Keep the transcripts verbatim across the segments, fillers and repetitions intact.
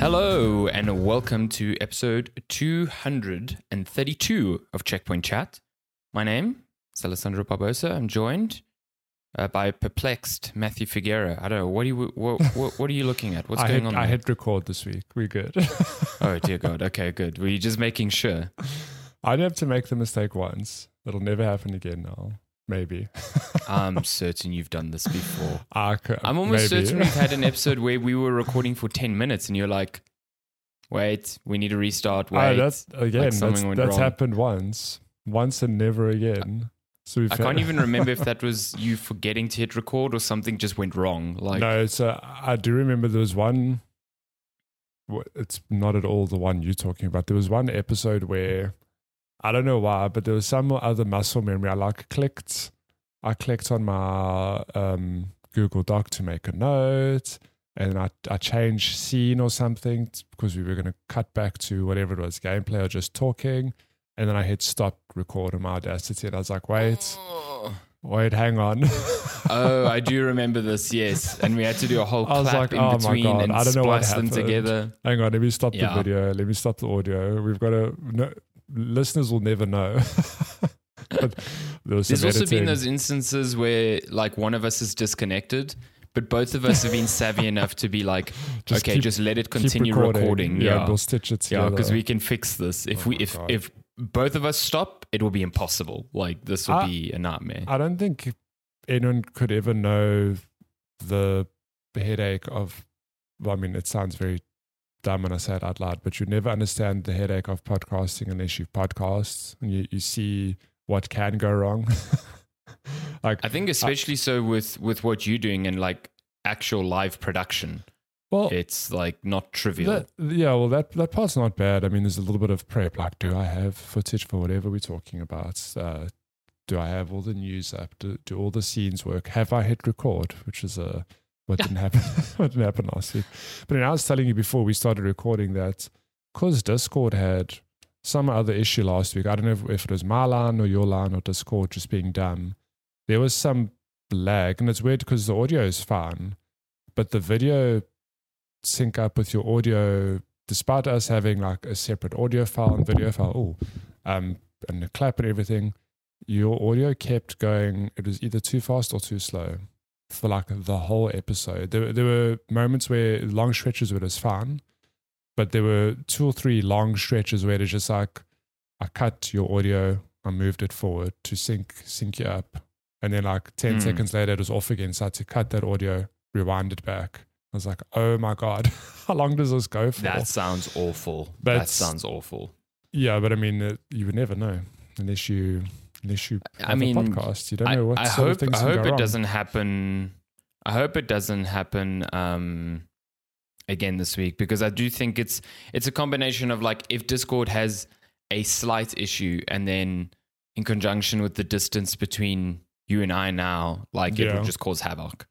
Hello and welcome to episode two hundred thirty-two of Checkpoint Chat. My name is Alessandro Barbosa. I'm joined uh, by perplexed Matthew Figuera. I don't know. What are you? What, what, what are you looking at? What's I going hit, on? I there? hit record this week. We're good. Oh dear God. Okay, good. Were you just making sure? I'd have to make the mistake once. It'll never happen again now. Maybe. I'm certain you've done this before. I could, I'm almost maybe. certain we've had an episode where we were recording for ten minutes and you're like, wait, we need to restart. Wait, Oh, that's again. like that's something went that's wrong. happened once, once and never again. So we've I had- can't even remember if that was you forgetting to hit record or something just went wrong. Like, no, so I do remember there was one. w- It's not at all the one you're talking about. There was one episode where I don't know why, but there was some other muscle memory. I like clicked. I clicked on my um, Google Doc to make a note, and I I changed scene or something t- because we were going to cut back to whatever it was, gameplay or just talking. And then I hit stop record on my Audacity, and I was like, wait, wait, hang on. oh, I do remember this, yes. And we had to do a whole I was clap like, in oh my between God, and I don't know what splice them happened. together. Hang on, let me stop Yeah. the video. Let me stop the audio. We've got to. No, listeners will never know. But there was some There's also editing. been those instances where like one of us is disconnected, but both of us have been savvy enough to be like, Just okay, keep- just let it Keep continue recording. Yeah, Yeah, we'll stitch it yeah, together. because we can fix this. If Oh we my if God. if both of us stop, it will be impossible. Like this will I- be a nightmare. I don't think anyone could ever know the headache of. Well, I mean, it sounds very dumb when I say it out loud, but you never understand the headache of podcasting unless you podcast and you, you see what can go wrong. Like, I think especially so with with what you're doing and like actual live production, well, it's like not trivial. That, yeah, well, that that part's not bad. I mean, there's a little bit of prep. Like, do I have footage for whatever we're talking about? Uh, do I have all the news up? Do, do all the scenes work? Have I hit record? Which is uh, what didn't happen. What didn't happen last week. But then I was telling you before we started recording that because Discord had some other issue last week. I don't know if, if it was my line or your line or Discord just being dumb. There was some lag, and it's weird because the audio is fine, but the video sync up with your audio, despite us having like a separate audio file and video file, oh, um, and the clap and everything, your audio kept going. It was either too fast or too slow for like the whole episode. There, there were moments where long stretches where it was fine, but there were two or three long stretches where it's just like, I cut your audio, I moved it forward to sync sync you up. And then like ten Mm. seconds later, it was off again. So I had to cut that audio, rewind it back. I was like, oh my God, how long does this go for? That sounds awful. But- that sounds awful. Yeah, but I mean, uh, you would never know unless you unless you have I mean, a podcast. You don't I, know what I sort hope of things I can hope go it wrong. doesn't happen. I hope it doesn't happen um, again this week because I do think it's it's a combination of like if Discord has a slight issue and then in conjunction with the distance between you and I now, like it Yeah. will just cause havoc.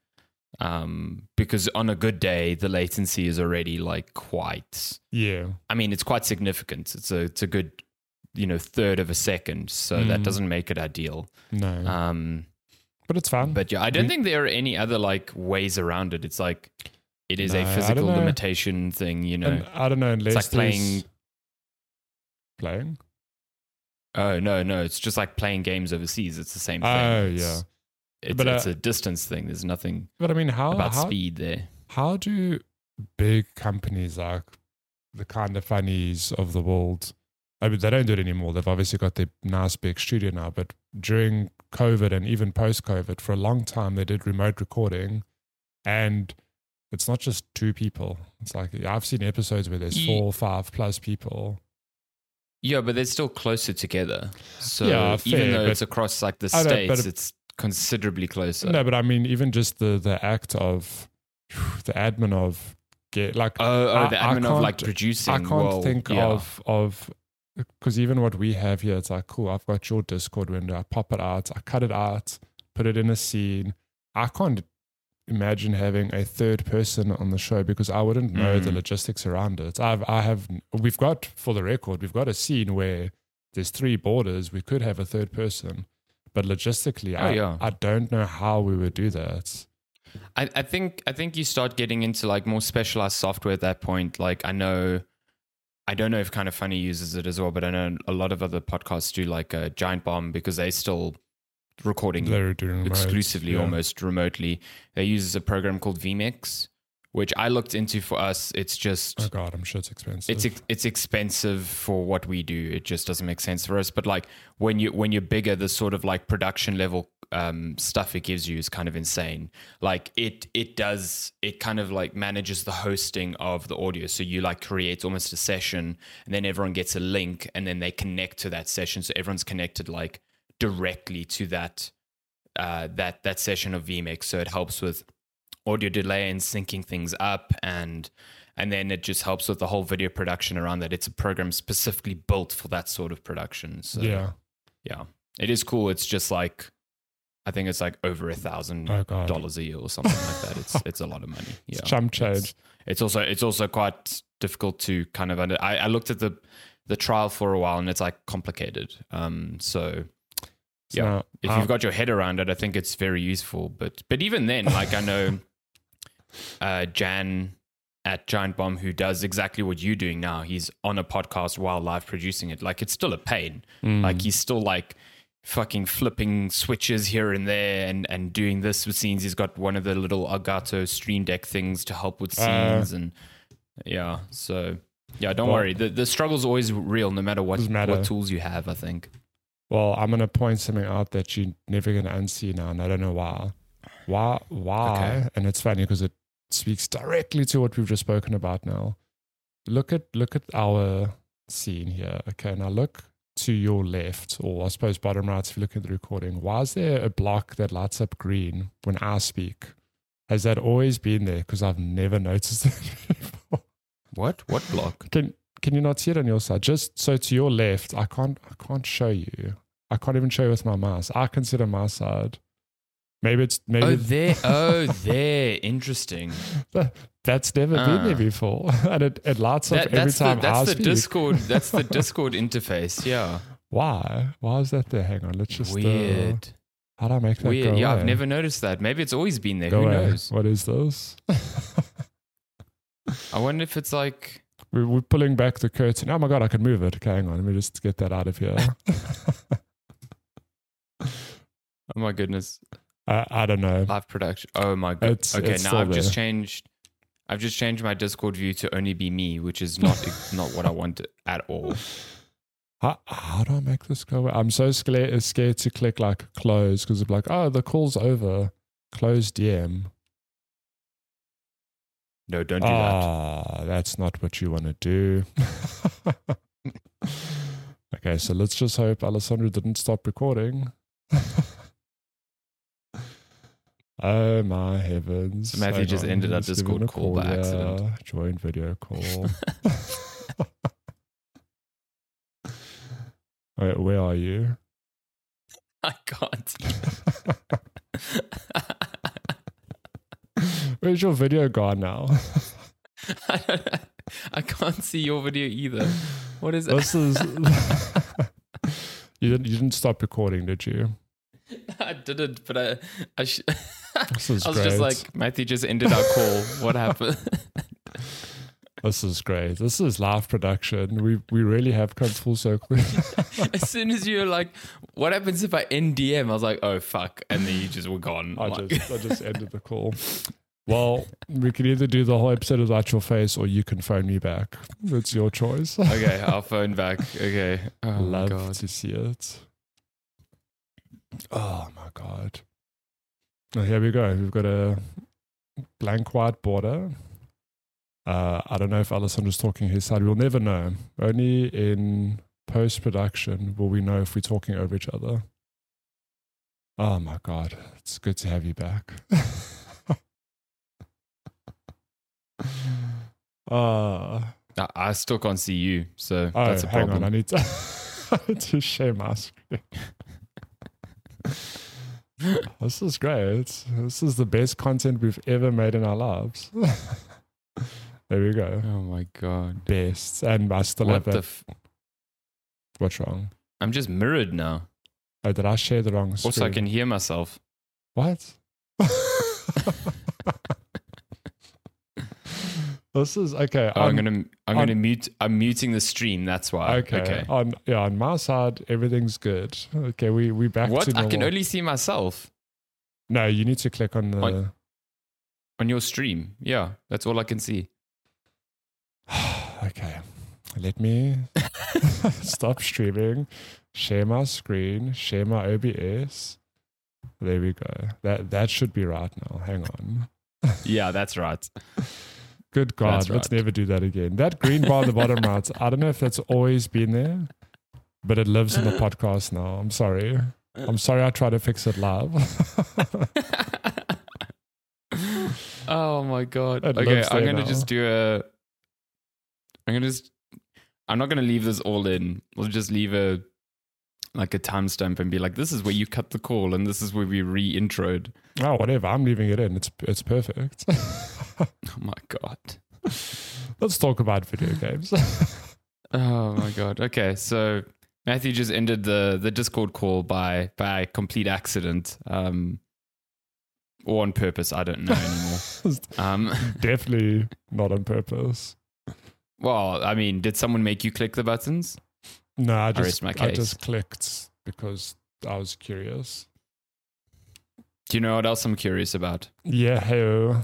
Um, because on a good day, the latency is already like quite. Yeah, I mean, it's quite significant. It's a it's a good, you know, third of a second. So that Mm. doesn't make it ideal. no, Um, but it's fun. but yeah, I don't We- think there are any other like ways around it. It's like it is No, a I don't physical know. limitation thing, you know. And I don't know unless it's like playing. there's- playing. Oh no, no, it's just like playing games overseas. It's the same thing. Oh, It's- yeah. It's, But, uh, it's a distance thing. There's nothing But I mean, how about how, speed there. how do big companies like the kind of funnies of the world? I mean, they don't do it anymore. They've obviously got their nice big studio now. But during COVID and even post-COVID, for a long time, they did remote recording, and it's not just two people. It's like I've seen episodes where there's Ye- four, five plus people. Yeah, but they're still closer together. So Yeah, even fair, though but- it's across like the I know, states, but- it's considerably closer. No, but I mean, even just the the act of the admin of get like oh, oh I- the I admin of like can't- producing. I can't well, think yeah. of of because even what we have here, it's like cool. I've got your Discord window. I pop it out. I cut it out. Put it in a scene. I can't imagine having a third person on the show because I wouldn't know the Mm. logistics around it. I've I have we've got for the record we've got a scene where there's three borders. We could have a third person, but logistically, Oh, I yeah. I don't know how we would do that. I, I think I think you start getting into like more specialized software at that point. Like I know, I don't know if Kind of Funny uses it as well, but I know a lot of other podcasts do, like a Giant Bomb, because they still recording They're doing exclusively remote, yeah. almost remotely. They use a program called vMix, which I looked into. For us, it's just Oh god, I'm sure it's expensive. it's ex- it's expensive for what we do. It just doesn't make sense for us. But like when you when you're bigger, the sort of like production level um, stuff it gives you is kind of insane. Like it it does it kind of like manages the hosting of the audio. So you like create almost a session, and then everyone gets a link, and then they connect to that session. So everyone's connected like directly to that uh, that that session of vMix. So it helps with audio delay and syncing things up, and and then it just helps with the whole video production around that. It's a program specifically built for that sort of production. So yeah. yeah, it is cool. It's just like, I think it's like over a thousand Oh god. dollars a year or something like that. It's it's a lot of money. Yeah, It's chump It's, change. it's also it's also quite difficult to kind of under. I, I looked at the the trial for a while, and it's like complicated. Um, so. So Yeah, now, if um, you've got your head around it, I think it's very useful. But but even then, like I know uh, Jan at Giant Bomb, who does exactly what you're doing now. He's on a podcast while live producing it. Like it's still a pain. mm, Like he's still like fucking flipping switches here and there and, and doing this with scenes. He's got one of the little Elgato Stream Deck things to help with Uh, scenes. and yeah, so yeah, don't Well- worry. The the struggle's always real, no matter what, Doesn't matter. what tools you have, I think. well, I'm gonna point something out that you're never gonna unsee now, and I don't know why. Why? Why? Okay. And it's funny because it speaks directly to what we've just spoken about now. Look at look at our scene here. Okay, now look to your left, or I suppose bottom right if you look at the recording. Why is there a block that lights up green when I speak? Has that always been there? Because I've never noticed it before. What? What block? Can can you not see it on your side? Just so to your left, I can't I can't show you. I can't even show you with my mouse. I consider my side. Maybe it's maybe Oh, there. Oh, there. Interesting. that's never been Ah. there before, and it, it lights up That, every that's the, time that's I the speak. Discord. That's the Discord interface. Yeah. Why? Why is that there? Hang on, let's just uh, Weird. how do I make that Weird. go Yeah, away? I've never noticed that. Maybe it's always been there. go Who away. knows? What is this? I wonder if it's like. we're, we're pulling back the curtain. Oh my god, I can move it. Okay, hang on, let me just get that out of here. Oh my goodness. I, I don't know. Live production. Oh my god. It's, Okay, it's now still I've just there. changed. I've just changed my Discord view to only be me, which is not not what I want at all. How, how do I make this go away? I'm so scared, scared to click like close because it's like, oh, the call's over. Close D M. No, don't do that. Ah, that's not what you want to do. Okay, so let's just hope Alessandro didn't stop recording. Oh my heavens. So Matthew Hang just on, ended our let's give him Discord a call by yeah. accident. Join video call. Wait, where are you? I can't. Where's your video gone now? I, don't know. I can't see your video either. What is it? This is you didn't you didn't stop recording, did you? I didn't, but I, I, sh- This is I was great. just like, Matthew just ended our call. What happened? This is great. This is live production. We we really have come full circle. As soon as you were like, what happens if I end D M? I was like, oh, fuck. And then you just were gone. I Like- just I just ended the call. Well, we can either do the whole episode without your face, or you can phone me back. It's your choice. Okay, I'll phone back. Okay. Oh, my Love God. to see it. Oh my god! Now here we go. We've got a blank white border. Uh, I don't know if Alessandro's talking his side. We'll never know. Only in post production will we know if we're talking over each other. Oh my god! It's good to have you back. uh, I, I still can't see you, so oh, that's a hang problem. on. I need to, I need to share my screen. This is great. This is the best content we've ever made in our lives. There we go. Oh, my God. Best. And I still What have the that. f- What's wrong? I'm just mirrored now. Oh, did I share the wrong screen? Also, I can hear myself. What? This is okay. Oh, I'm on- gonna I'm on- gonna mute. I'm muting the stream. That's why. Okay. Okay. On yeah, on my side, everything's good. Okay, we we back What? to I normal. can only see myself No, you need to click on the. On- on your stream. Yeah, that's all I can see. Okay, let me stop streaming. Share my screen. Share my O B S. There we go. That that should be right now. Hang on. Yeah, that's right. Good God, That's let's right. never do that again. That green bar at the bottom right, I don't know if that's always been there, but it lives in the podcast now. I'm sorry. I'm sorry I tried to fix it live. Oh my god. It Okay, lives I'm there gonna now. just do a. I'm gonna just. I'm not gonna leave this all in. We'll just leave a, like a timestamp and be like, this is where you cut the call and this is where we re-introed. Oh, whatever. I'm leaving it in. It's it's perfect. Oh my god. Let's talk about video games. Oh my god. Okay, so Matthew just ended the the Discord call by by complete accident, um, or on purpose. I don't know anymore. um, Definitely not on purpose. well, I mean, did someone make you click the buttons? No, I rest just my I case. just clicked because I was curious. Do you know what else I'm curious about? Yeah, hey,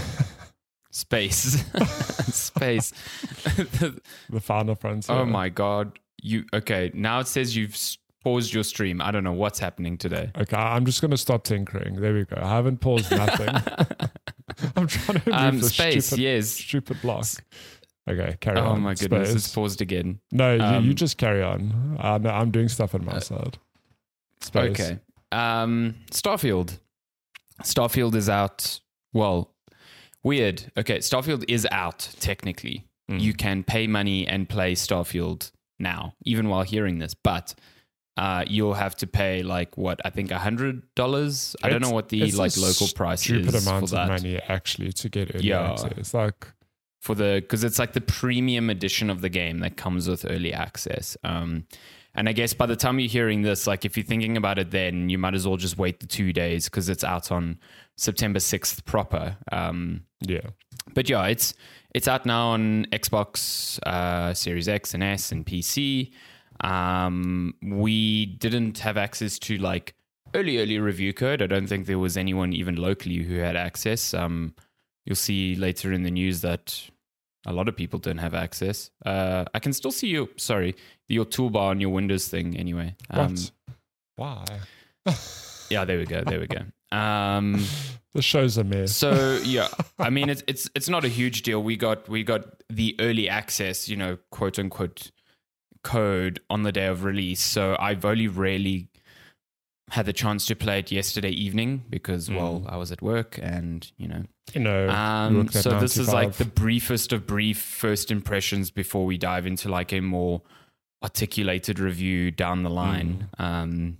Space, space. the final frontier. Oh my god! You okay? Now it says you've s- paused your stream. I don't know what's happening today. Okay, I'm just gonna stop tinkering. There we go. I haven't paused nothing. I'm trying to move um, the space. stupid, Yes. stupid block. Okay, carry Oh on. my goodness! Space. It's paused again. No, you, you Um, just carry on. Uh, no, I'm doing stuff on my Uh, side. Space. Okay. Um, Starfield. Starfield is out. Well, weird. Okay, Starfield is out technically. Mm. You can pay money and play Starfield now, even while hearing this. But uh, you'll have to pay like what I think a hundred dollars. I don't It's- know what the it's a like local price Stupid is amount for that. of money actually to get early Yeah. access. Like, For the because it's like the premium edition of the game that comes with early access. Um, and I guess by the time you're hearing this, like if you're thinking about it, then you might as well just wait the two days because it's out on September sixth proper. Um, yeah. but yeah, it's it's out now on Xbox uh, Series X and S and P C. Um, we didn't have access to like early early review code. I don't think there was anyone even locally who had access. Um, you'll see later in the news that a lot of people don't have access. Uh, I can still see your sorry your toolbar on your Windows thing anyway. Um, What? Why? yeah, there we go. There we go. Um, The show's a mess. so yeah, I mean it's it's it's not a huge deal. We got we got the early access, you know, quote unquote code on the day of release. So I've only rarely had the chance to play it yesterday evening because well, I was at work and you know. You know, you Um, worked at so this is like the ninety-five. briefest of brief first impressions before we dive into like a more articulated review down the line. Um,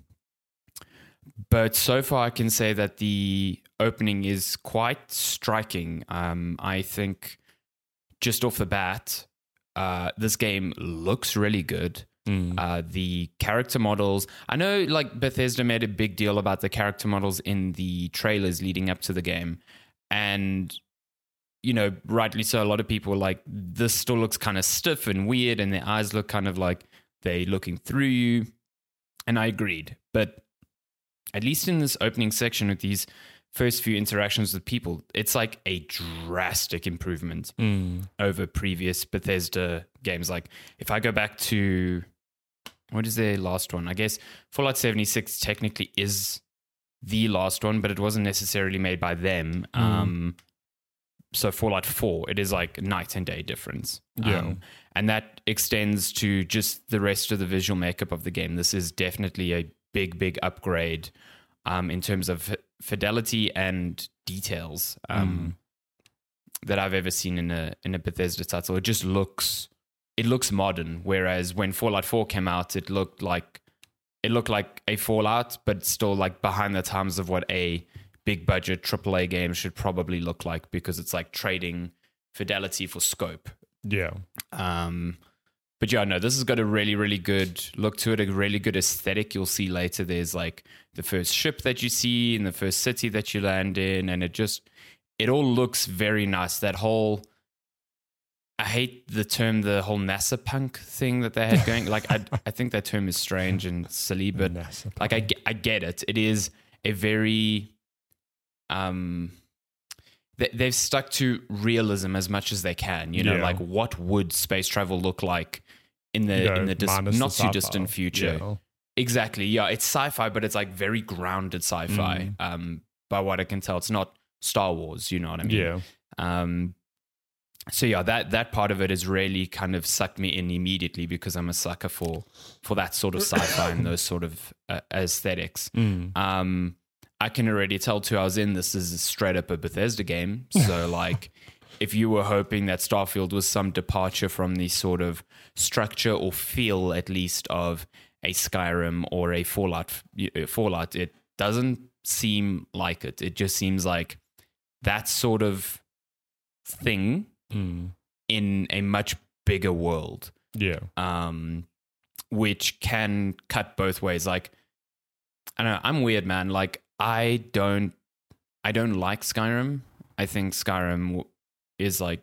but so far, I can say that the opening is quite striking. Um, I think just off the bat, uh, this game looks really good. Mm. Uh, the character models, I know like Bethesda made a big deal about the character models in the trailers leading up to the game. And, you know, rightly so, a lot of people were like, this still looks kind of stiff and weird, and their eyes look kind of like they're looking through you. And I agreed. But at least in this opening section with these first few interactions with people, it's like a drastic improvement Mm. over previous Bethesda games. Like if I go back to, what is their last one? I guess Fallout seventy-six technically is the last one, but it wasn't necessarily made by them. Mm. Um, so Fallout four, it is like night and day difference. Yeah. Um, and that extends to just the rest of the visual makeup of the game. This is definitely a big, big upgrade um, in terms of fidelity and details um, that I've ever seen in a in a Bethesda title. It just looks it looks modern. Whereas when Fallout four came out, it looked like it looked like a Fallout, but still like behind the times of what a big budget triple A game should probably look like, because it's like trading fidelity for scope. Yeah. Um, but yeah, no, this has got a really, really good look to it, a really good aesthetic. You'll see later there's like the first ship that you see and the first city that you land in, and it just, it all looks very nice. That whole, I hate the term, the whole NASA punk thing that they had going. Like, I, I think that term is strange and silly, but like, I, I get it. It is a very, um, they, they've stuck to realism as much as they can. You know, Yeah. like what would space travel look like in the You know, in the dis- minus the not too sci-fi. distant future? Yeah. Exactly. Yeah, it's sci-fi, but it's like very grounded sci-fi. Mm. Um, by what I can tell, it's not Star Wars. You know what I mean? Yeah. Um, so yeah, that that part of it has really kind of sucked me in immediately because I'm a sucker for for that sort of sci-fi and those sort of uh, aesthetics. Mm. Um, I can already tell two hours in, this is straight up a Bethesda game. So like, if you were hoping that Starfield was some departure from the sort of structure or feel, at least, of a Skyrim or a Fallout, Fallout, it doesn't seem like it. It just seems like that sort of thing Mm. in a much bigger world, Yeah. um, which can cut both ways. Like, I don't know, I'm weird, man. Like, I don't, I don't like Skyrim. I think Skyrim is like,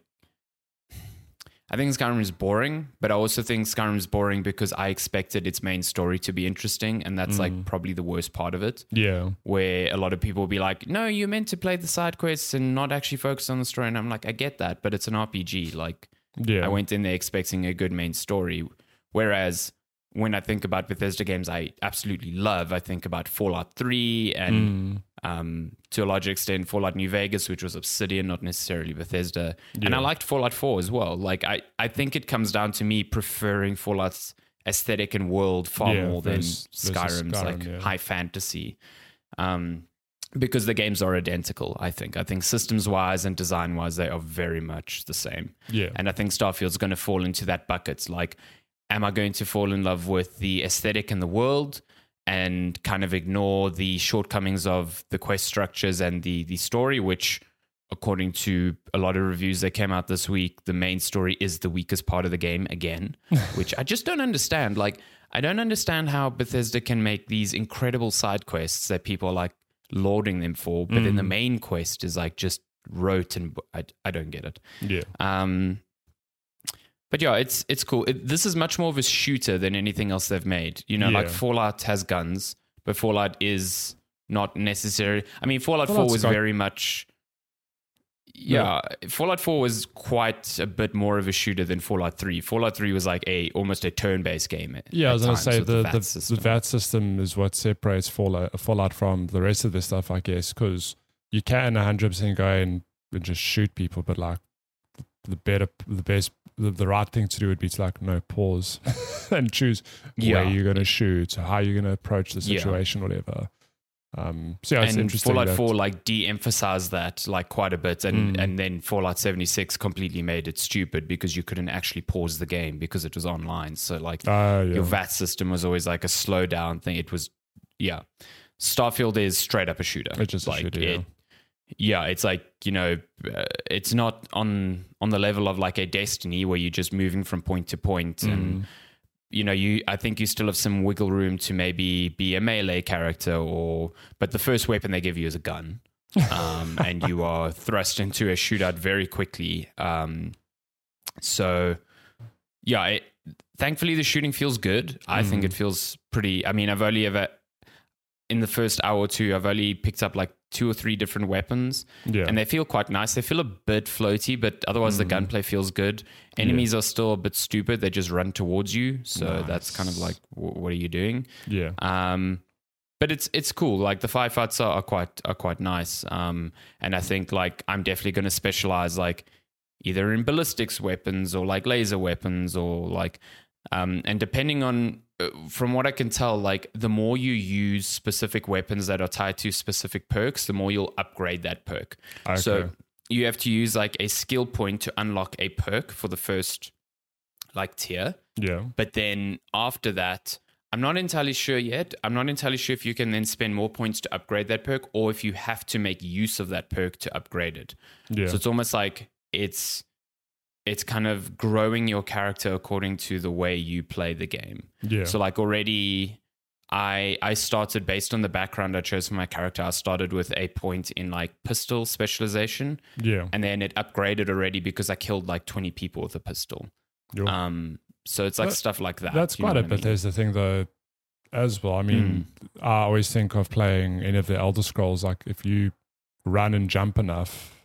I think Skyrim is boring, but I also think Skyrim is boring because I expected its main story to be interesting, and that's Mm. like probably the worst part of it. Yeah. Where a lot of people will be like, no, you're meant to play the side quests and not actually focus on the story. And I'm like, I get that, but it's an R P G. Like, Yeah. I went in there expecting a good main story. Whereas when I think about Bethesda games I absolutely love, I think about Fallout three and Mm. um, to a large extent Fallout New Vegas, which was Obsidian, not necessarily Bethesda. And Yeah. I liked Fallout four as well. Like, I, I think it comes down to me preferring Fallout's aesthetic and world far Yeah, more than versus- versus Skyrim's Skyrim, like yeah. high fantasy. Um, because the games are identical, I think. I think systems-wise and design-wise, they are very much the same. Yeah. And I think Starfield's going to fall into that bucket. Like, am I going to fall in love with the aesthetic and the world and kind of ignore the shortcomings of the quest structures and the the story, which, according to a lot of reviews that came out this week, the main story is the weakest part of the game again, which I just don't understand. Like, I don't understand how Bethesda can make these incredible side quests that people are like lauding them for, but then the Mm. main quest is like just rote and I, I don't get it. Yeah. Um, but yeah, it's it's cool. It, this is much more of a shooter than anything else they've made. You know, like Yeah. Fallout has guns, but Fallout is not necessary. I mean, Fallout Fallout's four was got- very much. Yeah, Fallout four was quite a bit more of a shooter than Fallout three. Fallout three was like a almost a turn-based game. at- Yeah, I at was going to times say with the, the, system. the V A T system is what separates Fallout, Fallout from the rest of the stuff, I guess, because you can one hundred percent go in and just shoot people, but like the better, the best, the, the right thing to do would be to like, no, pause and choose Yeah. where you're going to shoot, how you're going to approach the Yeah. situation, whatever. Um, so yeah, it's and interesting. Fallout that- four like de-emphasized that like quite a bit, and Mm. and then Fallout seventy-six completely made it stupid because you couldn't actually pause the game because it was online. So like Oh, yeah. your V A T system was always like a slow down thing. It was, yeah. Starfield is straight up a shooter. It's just a like shooter, it, yeah. It's like, you know, uh, it's not on on the level of like a Destiny where you're just moving from point to point and. Mm. You know, you. I think you still have some wiggle room to maybe be a melee character, or but the first weapon they give you is a gun, um, and you are thrust into a shootout very quickly. Um, so, yeah, it, thankfully the shooting feels good. I think Mm. it feels pretty. I mean, I've only ever in the first hour or two, I've only picked up like two or three different weapons, Yeah. and they feel quite nice. They feel a bit floaty, but otherwise the Mm. gunplay feels good. Enemies are still a bit stupid. They just run towards you. So that's kind of Nice. like, wh- what are you doing? yeah. Um, but it's it's cool. Like the firefights are, are quite are quite nice. Um, and I think like I'm definitely going to specialize like either in ballistics weapons or like laser weapons or like, um, and depending on uh, from what I can tell, like the more you use specific weapons that are tied to specific perks, the more you'll upgrade that perk. Okay. So you have to use like a skill point to unlock a perk for the first like tier. yeah. But then after that, I'm not entirely sure yet. I'm not entirely sure if you can then spend more points to upgrade that perk or if you have to make use of that perk to upgrade it. Yeah. So it's almost like it's it's kind of growing your character according to the way you play the game. yeah. So like already I I started based on the background I chose for my character. I started with a point in like pistol specialization, Yeah. and then it upgraded already because I killed like twenty people with a pistol. Yo. Um, so it's like That- stuff like that. That's you know quite a what I bit. mean? There's the thing though, as well. I mean, Hmm. I always think of playing any of the Elder Scrolls. Like if you run and jump enough,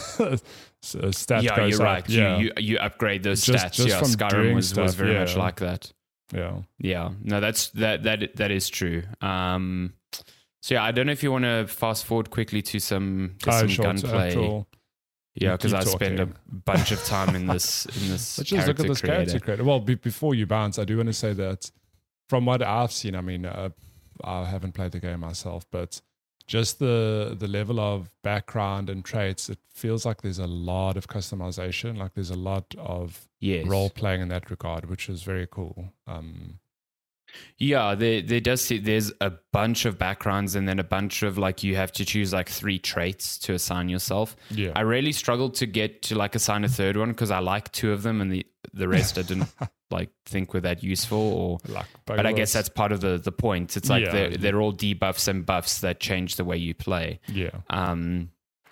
so stat Yeah, goes you're up. right. Yeah, You, you you upgrade those Just- stats. just yeah, from Skyrim doing was, was stuff, very much yeah. like that. yeah. Yeah, no, that's that that that is true. Um, so yeah, I don't know if you want to fast forward quickly to some to Oh, some sure, to gunplay. actual- Yeah, because keep I spend a talking. bunch of time in this in this. Let's just look at character this creator. character creator. Well, be, before you bounce, I do want to say that from what I've seen, I mean, uh, I haven't played the game myself, but just the the level of background and traits, it feels like there's a lot of customization. Like there's a lot of Yes. role playing in that regard, which is very cool. Um, Yeah, there there does see there's a bunch of backgrounds and then a bunch of like you have to choose like three traits to assign yourself. yeah, I really struggled to get to like assign a third one because I like two of them and the the rest I didn't like think were that useful or like, but I guess that's part of the the point. It's like Yeah. they're they're all debuffs and buffs that change the way you play. yeah, Um,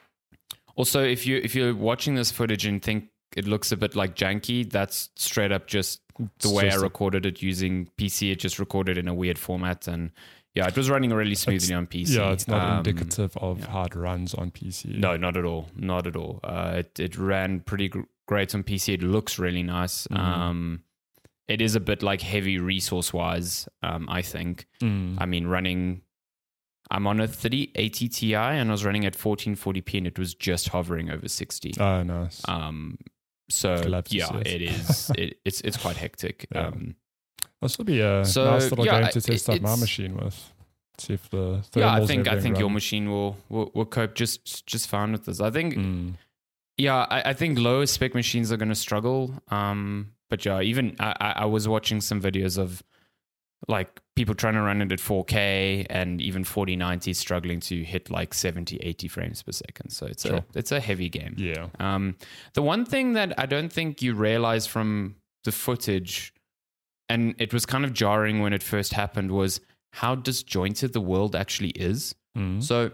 also, if you if you're watching this footage and think it looks a bit like janky, that's straight up just the It's way I just a- recorded it using P C. It just recorded in a weird format, and yeah, it was running really smoothly on P C. yeah. It's not Um, indicative of yeah. how it runs on P C. No, not at all. Not at all. Uh, it it ran pretty gr- great on P C. It looks really nice. Mhm. Um, it is a bit like heavy resource wise. Um, I think. Mm. I mean, running. I'm on a thirty eighty Ti and I was running at fourteen forty p and it was just hovering over sixty. Oh, nice. Um, so Glad to yeah, see it. it is. It, it's it's quite hectic. Yeah. Um, This will be a So, nice little yeah, game to it- test out my it's- machine with. See if the yeah, I thermals think I everything think your run. machine will, will will cope just just fine with this. I think Mm. yeah, I, I think lower spec machines are going to struggle. Um, but yeah, even I, I I was watching some videos of like people trying to run it at four K and even forty ninety struggling to hit like seventy, eighty frames per second. So it's Sure. a it's a heavy game. Yeah. Um, the one thing that I don't think you realize from the footage, and it was kind of jarring when it first happened, was how disjointed the world actually is. Mm. So,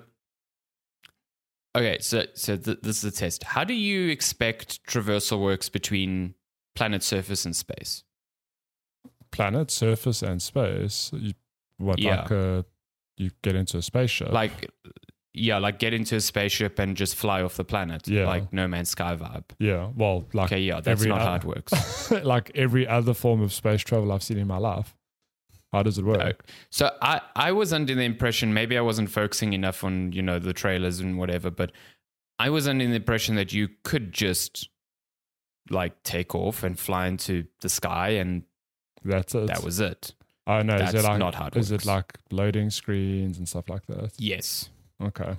okay, so so th- this is a test. How do you expect traversal works between planet surface and space? Planet, surface, and space. You, what, Yeah. like uh, you get into a spaceship? Like, yeah, like get into a spaceship and just fly off the planet, Yeah. like No Man's Sky vibe. yeah, well, like Okay, yeah, that's every not how oth- it works. like every other form of space travel I've seen in my life. How does it work? No. So I, I was under the impression, maybe I wasn't focusing enough on, you know, the trailers and whatever, but I was under the impression that you could just like take off and fly into the sky and That's it. that was it. Oh no, is that's it like not how it is works. it like loading screens and stuff like that? Yes. Okay.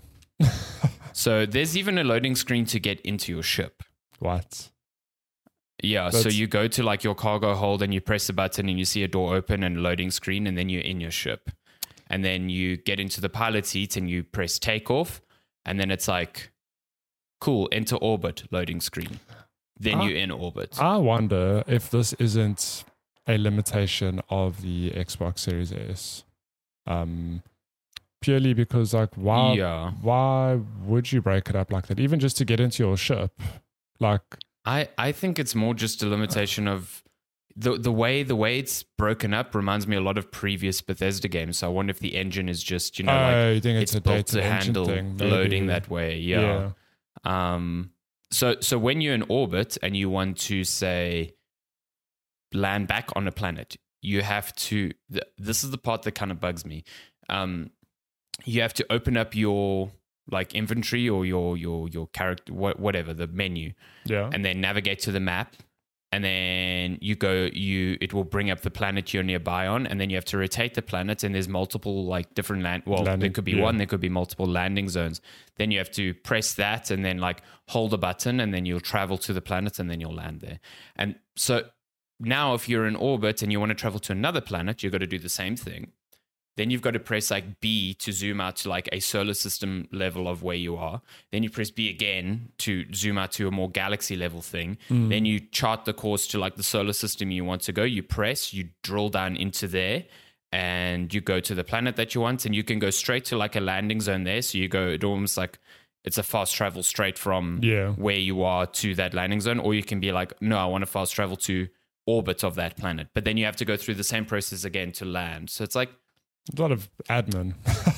So there's even a loading screen to get into your ship. What? Yeah, so That's- you go to like your cargo hold and you press a button and you see a door open and a loading screen and then you're in your ship. And then you get into the pilot seat and you press takeoff and then it's like, cool, enter orbit, loading screen. Then Ah. you're in orbit. I wonder if this isn't a limitation of the Xbox Series S. Um, purely because, like, why? Yeah. Why would you break it up like that? Even just to get into your ship, like, I, I think it's more just a limitation of the the way the way it's broken up reminds me a lot of previous Bethesda games. So I wonder if the engine is just, you know, like oh, you think it's, it's a built data to engine handle thing? Maybe. loading that way. Yeah. Um, so so when you're in orbit and you want to say land back on a planet, you have to. Th- this is the part that kind of bugs me. Um, you have to open up your like inventory or your your your character, wha- whatever the menu, Yeah. and then navigate to the map. And then you go, you it will bring up the planet you're nearby on, and then you have to rotate the planet. And there's multiple like different land. Well, there Landing- could be yeah. one, there could be multiple landing zones. Then you have to press that, and then like hold a button, and then you'll travel to the planet, and then you'll land there. And so now, if you're in orbit and you want to travel to another planet, you've got to do the same thing. Then you've got to press like B to zoom out to like a solar system level of where you are. Then you press B again to zoom out to a more galaxy level thing. Then you chart the course to like the solar system you want to go. You press, you drill down into there, and you go to the planet that you want, and you can go straight to like a landing zone there. So you go, it almost like it's a fast travel straight from Yeah. where you are to that landing zone, or you can be like, no, I want to fast travel to orbit of that planet, but then you have to go through the same process again to land. So it's like a lot of admin.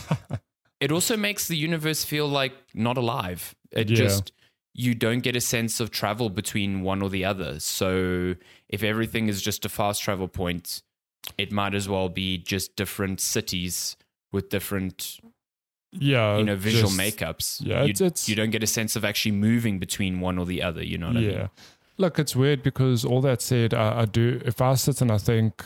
it also makes the universe feel like not alive. It Yeah. just, you don't get a sense of travel between one or the other. So if everything is just a fast travel point, it might as well be just different cities with different, Yeah, you know, visual just- makeups. yeah, you, it's- it's- you don't get a sense of actually moving between one or the other. You know what I Yeah. mean? Look, it's weird because all that said, I, I do. If I sit and I think,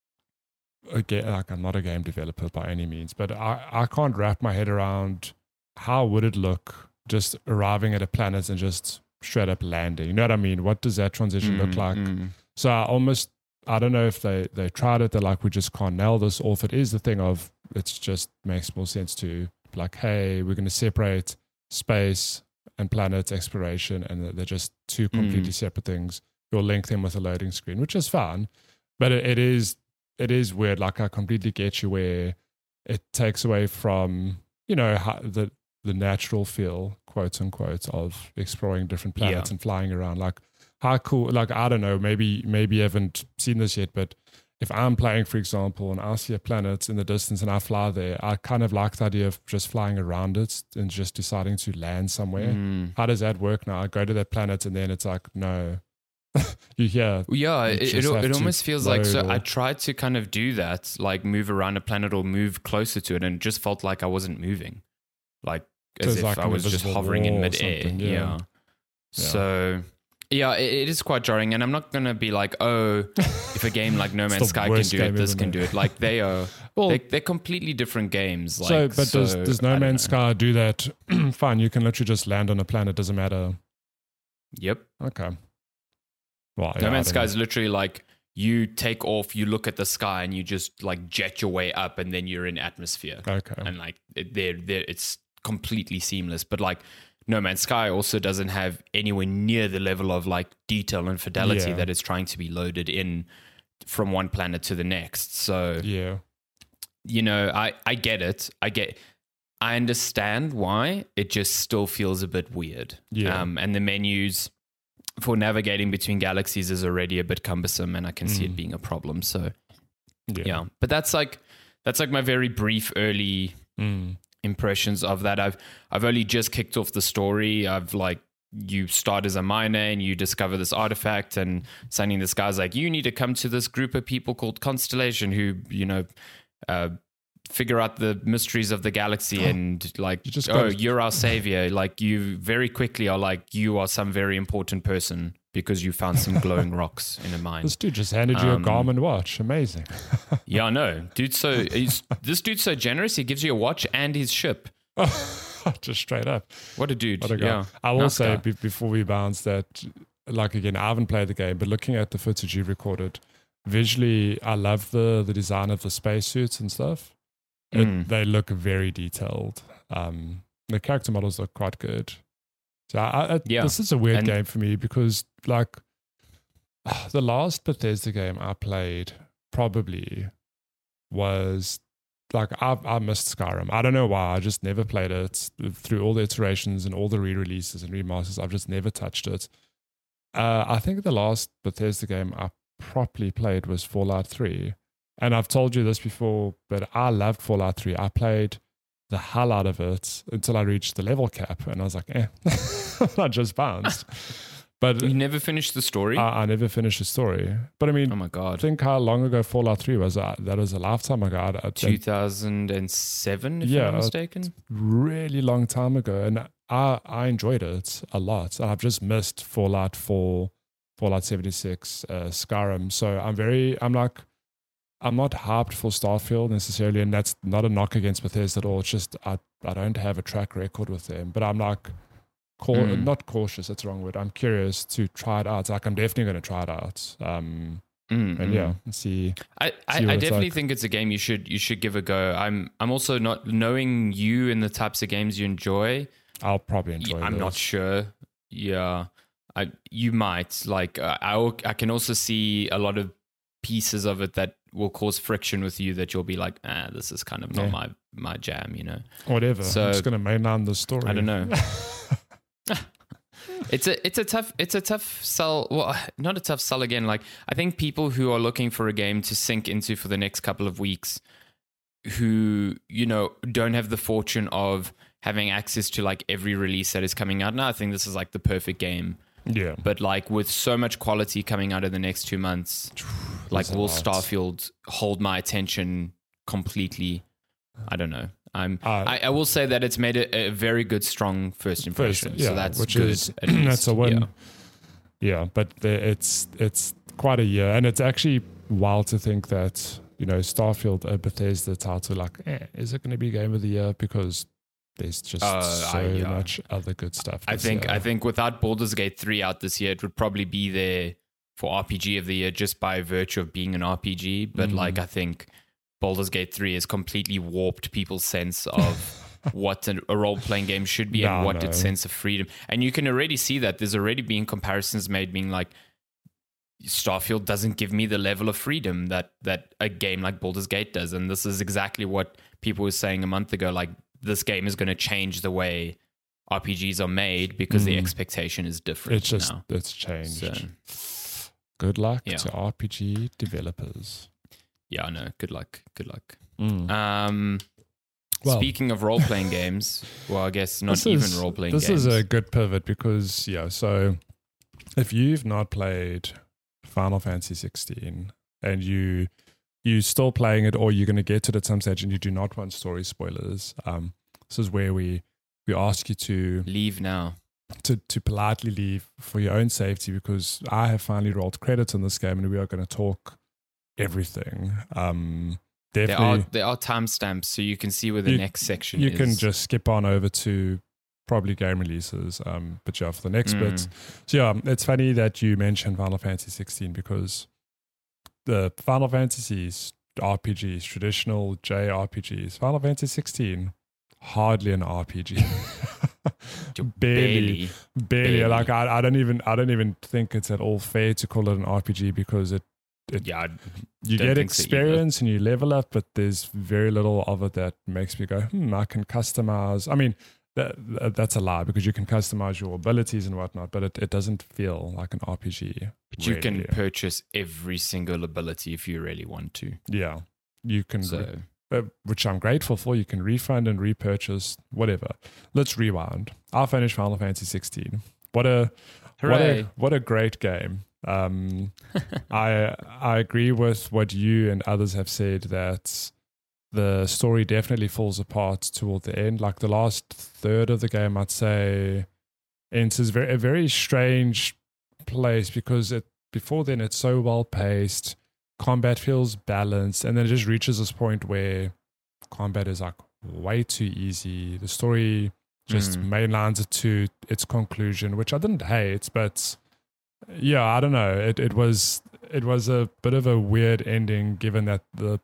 again, like I'm not a game developer by any means, but I, I can't wrap my head around how would it look just arriving at a planet and just straight up landing. You know what I mean? What does that transition look Mm, like? mm. So I almost, I don't know if they they tried it. They're like, we just can't nail this, or if it is the thing of it's just makes more sense to like, hey, we're going to separate space and planet exploration, and they're just two completely Mm. separate things. You'll link them with a loading screen, which is fine, but it, it is it is weird. Like I completely get you where it takes away from, you know, how, the the natural feel, quote unquote, of exploring different planets Yeah. and flying around. Like how cool, like I don't know, maybe maybe you haven't seen this yet, but if I'm playing, for example, and I see a planet in the distance and I fly there, I kind of like the idea of just flying around it and just deciding to land somewhere. Mm. How does that work now? I go to that planet and then it's like, no. You hear. Well, yeah, You it, it, just have it to almost feels like, so load I or- tried to kind of do that, like move around a planet or move closer to it, and it just felt like I wasn't moving. Like So as it's if like I an was just invisible hovering in wall or midair. something, Yeah. yeah. Yeah. So, yeah, it, it is quite jarring. And I'm not going to be like, oh, if a game like No It's Man's the Sky can worst do it, game this ever can made. do it. Like they are, Well, they, they're completely different games. Like, so, but does, so, does I No don't Man's know. Sky do that? Fine, you can literally just land on a planet, doesn't matter. Yep. Okay. Well, yeah, No I Man's don't Sky know. is literally like you take off, you look at the sky, and you just like jet your way up, and then you're in atmosphere. Okay. And like it, they're, they're, it's completely seamless. But like No Man's Sky also doesn't have anywhere near the level of like detail and fidelity Yeah. that is trying to be loaded in from one planet to the next. So Yeah. you know, I I get it. I get. I understand why. It just still feels a bit weird. Yeah. Um, and the menus for navigating between galaxies is already a bit cumbersome, and I can see Mm. it being a problem. So Yeah. yeah, but that's like that's like my very brief early Mm. impressions of that. I've I've only just kicked off the story. I've like you start as a miner and you discover this artifact, and suddenly this guy's like, you need to come to this group of people called Constellation who, you know, uh, figure out the mysteries of the galaxy, and like, You just oh, gotta- you're our savior. Like you very quickly are like, you are some very important person because you found some glowing rocks in a mine. This dude just handed you Um, a Garmin watch. Amazing. Yeah, I know. Dude, so he's, this dude's so generous. He gives you a watch and his ship. Just straight up. What a dude. What a guy. Yeah. I will Nice say guy. be- before we bounce that, like again, I haven't played the game, but looking at the footage you recorded, visually, I love the the design of the spacesuits and stuff. It, Mm. They look very detailed. Um, the character models look quite good. So I, I, Yeah. this is a weird And- game for me because, like, the last Bethesda game I played probably was like I I missed Skyrim. I don't know why. I just never played it through all the iterations and all the re-releases and remasters. I've just never touched it. Uh, I think the last Bethesda game I properly played was Fallout three, and I've told you this before, but I loved Fallout three. I played the hell out of it until I reached the level cap, and I was like, eh, I just bounced. But You never finished the story? I, I never finished the story. But I mean, oh my God. think how long ago Fallout three was. Uh, that was a lifetime ago. I, I, two thousand seven, if Yeah, I'm not uh, mistaken. really long time ago, and I I enjoyed it a lot. I've just missed Fallout four, Fallout seventy-six, uh, Skyrim. So I'm very I'm like I'm not hyped for Starfield necessarily, and that's not a knock against Bethesda at all. It's just I I don't have a track record with them, but I'm like. Cau- Mm. Not cautious, that's the wrong word. I'm curious to try it out. Like I'm definitely going to try it out. Um, Mm, and mm. yeah, and see. I, I, see what I it's definitely like. think it's a game you should you should give a go. I'm I'm also not knowing you and the types of games you enjoy. I'll probably enjoy. I'm not this. sure. Yeah, I you might like. Uh, I al- I can also see a lot of pieces of it that will cause friction with you that you'll be like, ah, this is kind of not Yeah. my my jam, you know. Whatever. So- I'm just going to mainline the story. I don't know. It's a it's a tough it's a tough sell. Well, not a tough sell again. Like, I think people who are looking for a game to sink into for the next couple of weeks, who, you know, don't have the fortune of having access to like every release that is coming out now, I think this is like the perfect game. Yeah. But like with so much quality coming out in the next two months, like There's a will lot. Starfield hold my attention completely? I don't know. I'm. Uh, I, I will say that it's made a, a very good, strong first impression. yeah, so that's which good. is- at least. that's a win. Yeah. Yeah, but the, it's it's quite a year, and it's actually wild to think that, you know, Starfield, a Bethesda title, like, eh, is it going to be Game of the Year? Because there's just Uh, so I- yeah. much other good stuff. I this think. year. I think without Baldur's Gate three out this year, it would probably be there for R P G of the year just by virtue of being an R P G. But Mm. like, I think Baldur's Gate three has completely warped people's sense of what a, a role-playing game should be No, and what no. its sense of freedom. And you can already see that there's already been comparisons made being like, Starfield doesn't give me the level of freedom that that a game like Baldur's Gate does. And this is exactly what people were saying a month ago. Like, this game is going to change the way R P Gs are made because the Mm. expectation is different it's just now. it's changed. So, Good luck Yeah. to R P G developers. yeah, I know. Good luck. Good luck. Mm. Um, Well- speaking of role-playing games, well, I guess not This even is- role-playing This games. is a good pivot because, yeah, so if you've not played Final Fantasy sixteen and you you still playing it, or you're going to get to it at some stage and you do not want story spoilers, um, this is where we we ask you to Leave now. to to politely leave for your own safety, because I have finally rolled credits on this game and we are going to talk everything. Um, There definitely. are there are timestamps, so you can see where the You- next section You is. can just skip on over to probably game releases, um, but yeah, for the next Mm. bit. So yeah, it's funny that you mentioned Final Fantasy sixteen, because the Final Fantasies R P Gs, traditional J R P Gs, Final Fantasy sixteen, hardly an R P G. barely, barely, barely. Like I, I don't even, I don't even think it's at all fair to call it an R P G, because it Yeah, you Don't get think so either. experience and you level up, but there's very little of it that makes me go, hmm, I can customize. I mean, that, that- that's a lie, because you can customize your abilities and whatnot, but it, it doesn't feel like an R P G. but you can really. purchase every single ability if you really want to. Yeah. You can, So uh, which I'm grateful for. You can refund and repurchase, whatever. Let's rewind. I finished Final Fantasy sixteen. What a, what a, hooray! what a great game. Um, I I agree with what you and others have said, that the story definitely falls apart toward the end. Like the last third of the game, I'd say, enters very, a very strange place, because it before then it's so well paced, combat feels balanced, and then it just reaches this point where combat is like way too easy. The story just Mm. mainlines it to its conclusion, which I didn't hate, but yeah, I don't know. It it was it was a bit of a weird ending, given that the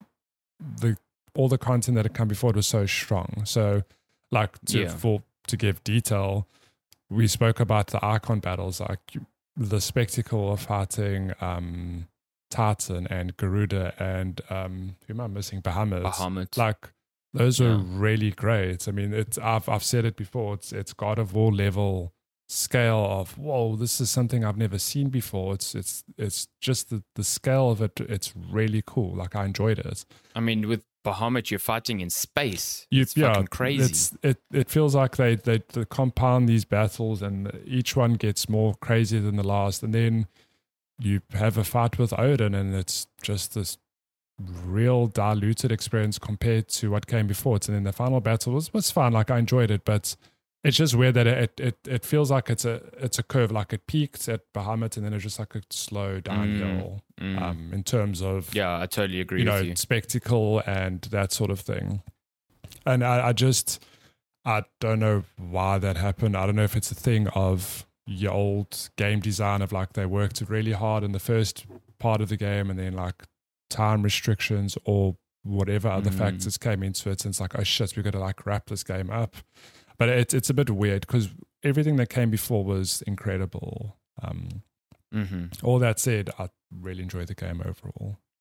the all the content that had come before it was so strong. So, like to Yeah. for to give detail, we spoke about the icon battles, like the spectacle of fighting um, Titan and Garuda and um, who am I missing? Bahamut. Bahamut. Like those were Yeah. really great. I mean, it's I've I've said it before. It's it's God of War level scale of whoa, this is something I've never seen before. It's it's it's just the, the scale of it. It's really cool. Like I enjoyed it. I mean, with Bahamut, you're fighting in space. You, it's yeah, fucking crazy. It's it it feels like they, they they compound these battles, and each one gets more crazy than the last. And then you have a fight with Odin, and it's just this real diluted experience compared to what came before it. And then the final battle was was fun. Like I enjoyed it, but it's just weird that it it it feels like it's a it's a curve. Like it peaked at Bahamut, and then it's just like a slow downhill. Mm. Um, in terms of Yeah, I totally agree you with know you. spectacle and that sort of thing. And I, I just I don't know why that happened. I don't know if it's a thing of your old game design of like they worked really hard in the first part of the game, and then like time restrictions or whatever other Mm. factors came into it, and it's like, oh shit, we've got to like wrap this game up. But it's it's a bit weird, because everything that came before was incredible. Um, hmm all that said, I really enjoyed the game overall.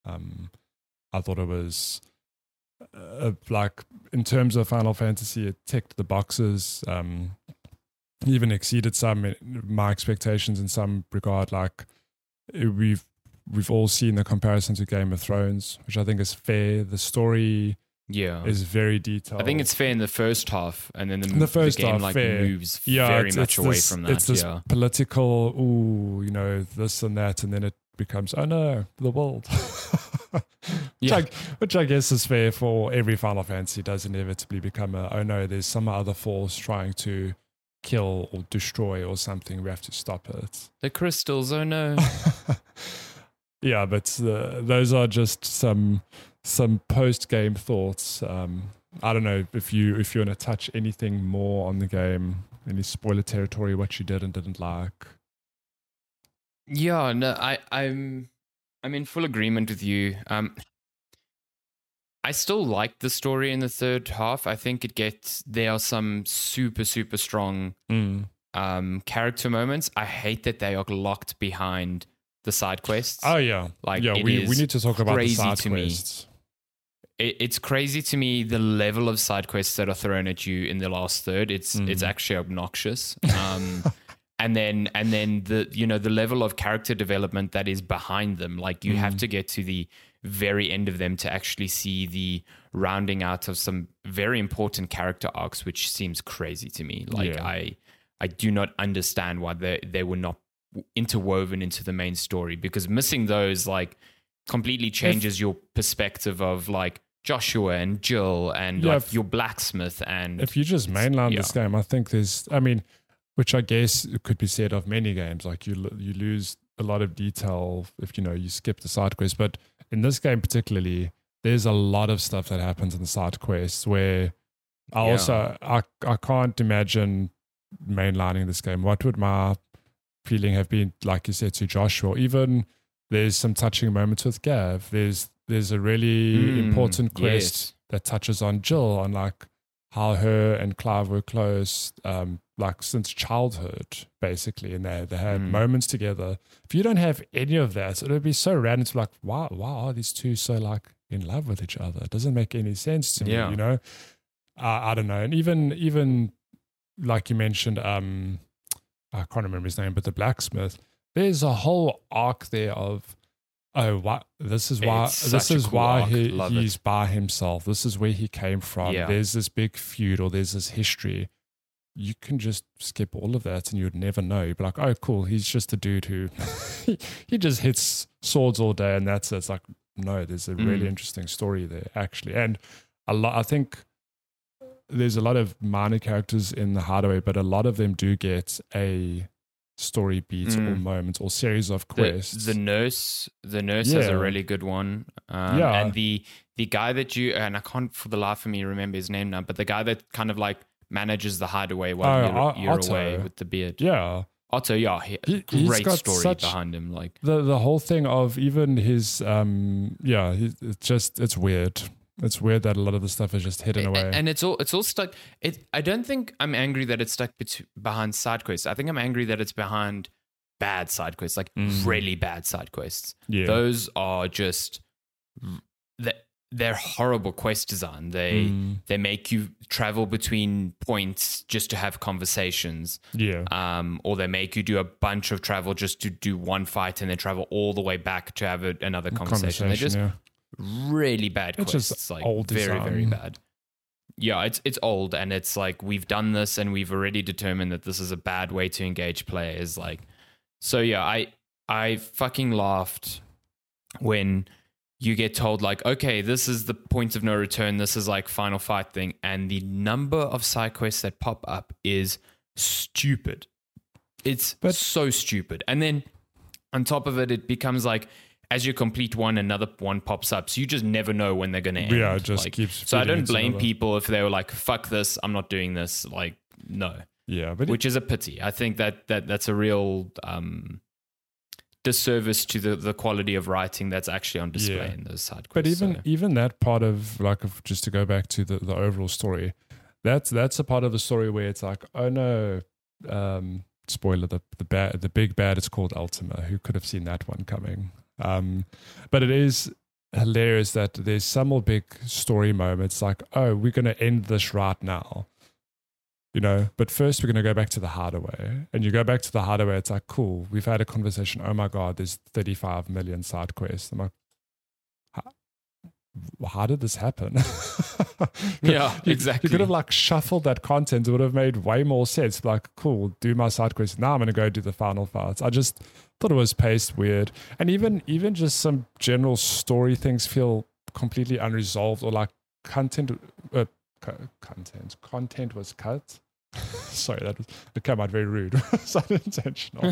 Um, I thought it was uh, like in terms of Final Fantasy, it ticked the boxes. Um, even exceeded some my expectations in some regard. Like we've we've all seen the comparison to Game of Thrones, which I think is fair. The story yeah is very detailed. I think it's fair in the first half, and then the, the first the game half, like fair. moves yeah, very it's, much it's away this, from that. It's this yeah. political, ooh, you know, this and that, and then it becomes, oh no, the world. which, Yeah. I, which I guess is fair for every Final Fantasy. Does inevitably become a, oh no, there's some other force trying to kill or destroy or something. We have to stop it. The crystals, oh no. Yeah, but uh, those are just some some post game thoughts. Um, I don't know if you if you want to touch anything more on the game, any spoiler territory, what you did and didn't like. Yeah, no, I, I'm I'm in full agreement with you. Um, I still like the story in the third half. I think it gets there are some super super strong Mm. um, character moments. I hate that they are locked behind the side quests. Oh yeah, Like, yeah. it We is we need to talk about the crazy side to me. quests. It, it's crazy to me the level of side quests that are thrown at you in the last third. It's Mm. it's actually obnoxious. Um, and then and then the you know the level of character development that is behind them. Like you Mm. have to get to the very end of them to actually see the rounding out of some very important character arcs, which seems crazy to me. Like Yeah. I I do not understand why they they were not interwoven into the main story, because missing those like completely changes your perspective of like Joshua and Jill and Yeah, like if- your blacksmith and If you just mainline yeah. this game, I think there's, I mean, which I guess it could be said of many games. Like you, lo- you lose a lot of detail if you know you skip the side quest. But in this game particularly, there's a lot of stuff that happens in the side quests where I Yeah. also I I can't imagine mainlining this game. What would my feeling have been, like you said, to Joshua? Even there's some touching moments with Gav. There's there's a really Mm, important quest yes. that touches on Jill, on like how her and Clive were close, um, like since childhood, basically, and they they had Mm. moments together. If you don't have any of that, it would be so random to like, why why are these two so like in love with each other? It doesn't make any sense to me, Yeah. you know. I I don't know, and even even like you mentioned, um, I can't remember his name, but the blacksmith. There's a whole arc there of, oh, what this is why It's this such a is cool why arc. he, Love he's it. by himself. This is where he came from. Yeah. There's this big feud or there's this history. You can just skip all of that and you'd never know. You'd be like, oh, cool. He's just a dude who he, he just hits swords all day and that's it. It's like, no, there's a really Mm. interesting story there actually, and a lot. I think there's a lot of minor characters in the Hideaway, but a lot of them do get a story beat Mm. or moment or series of The, quests. the nurse, the nurse has Yeah. a really good one. Um, Yeah. and the the guy that you and I can't for the life of me remember his name now, but the guy that kind of like manages the hideaway while Oh, you're, O- you're Otto. away with the beard. yeah, Otto, yeah, he, He- he's great got story such- behind him. Like, the the whole thing of even his um yeah, he, it's just it's weird. It's weird that a lot of the stuff is just hidden A- away. and it's all it's all stuck. It. I don't think I'm angry that it's stuck bet- behind side quests. I think I'm angry that it's behind bad side quests, like Mm. really bad side quests. yeah, Those are just that they're horrible quest design. They Mm. they make you travel between points just to have conversations, yeah, um, or they make you do a bunch of travel just to do one fight and then travel all the way back to have a, another conversation. They're just yeah. really bad It's quests, just like old very very design. bad. Yeah, it's it's old and it's like we've done this and we've already determined that this is a bad way to engage players. Like, so yeah, I I fucking laughed when you get told like, okay, this is the point of no return. This is like final fight thing, and the number of side quests that pop up is stupid. It's But- so stupid, and then on top of it, it becomes like as you complete one, another one pops up. So you just never know when they're going to end. Yeah, it just Like, keeps So I feeding don't into blame another. people if they were like, "Fuck this, I'm not doing this." Like, no, Yeah, but which is a pity. I think that that that's a real um, disservice to the the quality of writing that's actually on display Yeah. in those side But quests. even so. even that part of like of, just to go back to the, the overall story, that's that's a part of the story where it's like, oh no, um, spoiler, the the bad the big bad is called Ultima. Who could have seen that one coming? Um, but it is hilarious that there's some more big story moments like, oh, we're going to end this right now. You know, but first we're going to go back to the hideaway. And you go back to the hideaway, it's like, cool, we've had a conversation. Oh my God, there's thirty-five million side quests. I'm like, how, how did this happen? Yeah, you, exactly. You could have like shuffled that content. It would have made way more sense. Like, cool, do my side quest. Now I'm going to go do the final fights. I just thought it was paced weird. And even, even just some general story things feel completely unresolved or like content, uh, co- content, content was cut. Sorry, that was, it came out very rude. It's unintentional.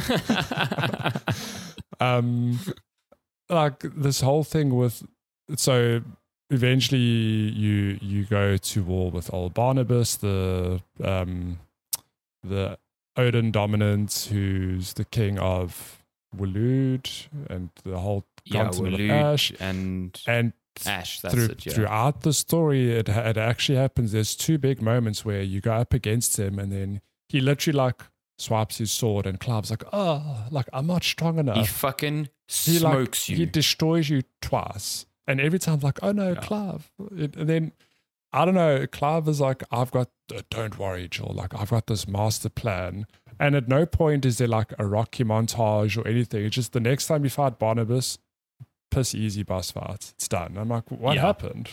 um, like this whole thing with, so eventually you you go to war with old Barnabas, the um, the Odin dominant, who's the king of Waloed, and the whole yeah, continent Waloed of Ash, and and Ash. That's through, it. Yeah. Throughout the story, it it actually happens. There's two big moments where you go up against him, and then he literally like swipes his sword, and Clive's like, "Oh, like I'm not strong enough." He fucking He smokes like, you. He destroys you twice, and every time like, "Oh no, Yeah. Clive!" It, and then I don't know. Clive is like, "I've got. Uh, don't worry, Joel. Like I've got this master plan." And at no point is there like a Rocky montage or anything. It's just the next time you fight Barnabas, piss easy boss fight. It's done. I'm like, what Yeah. happened?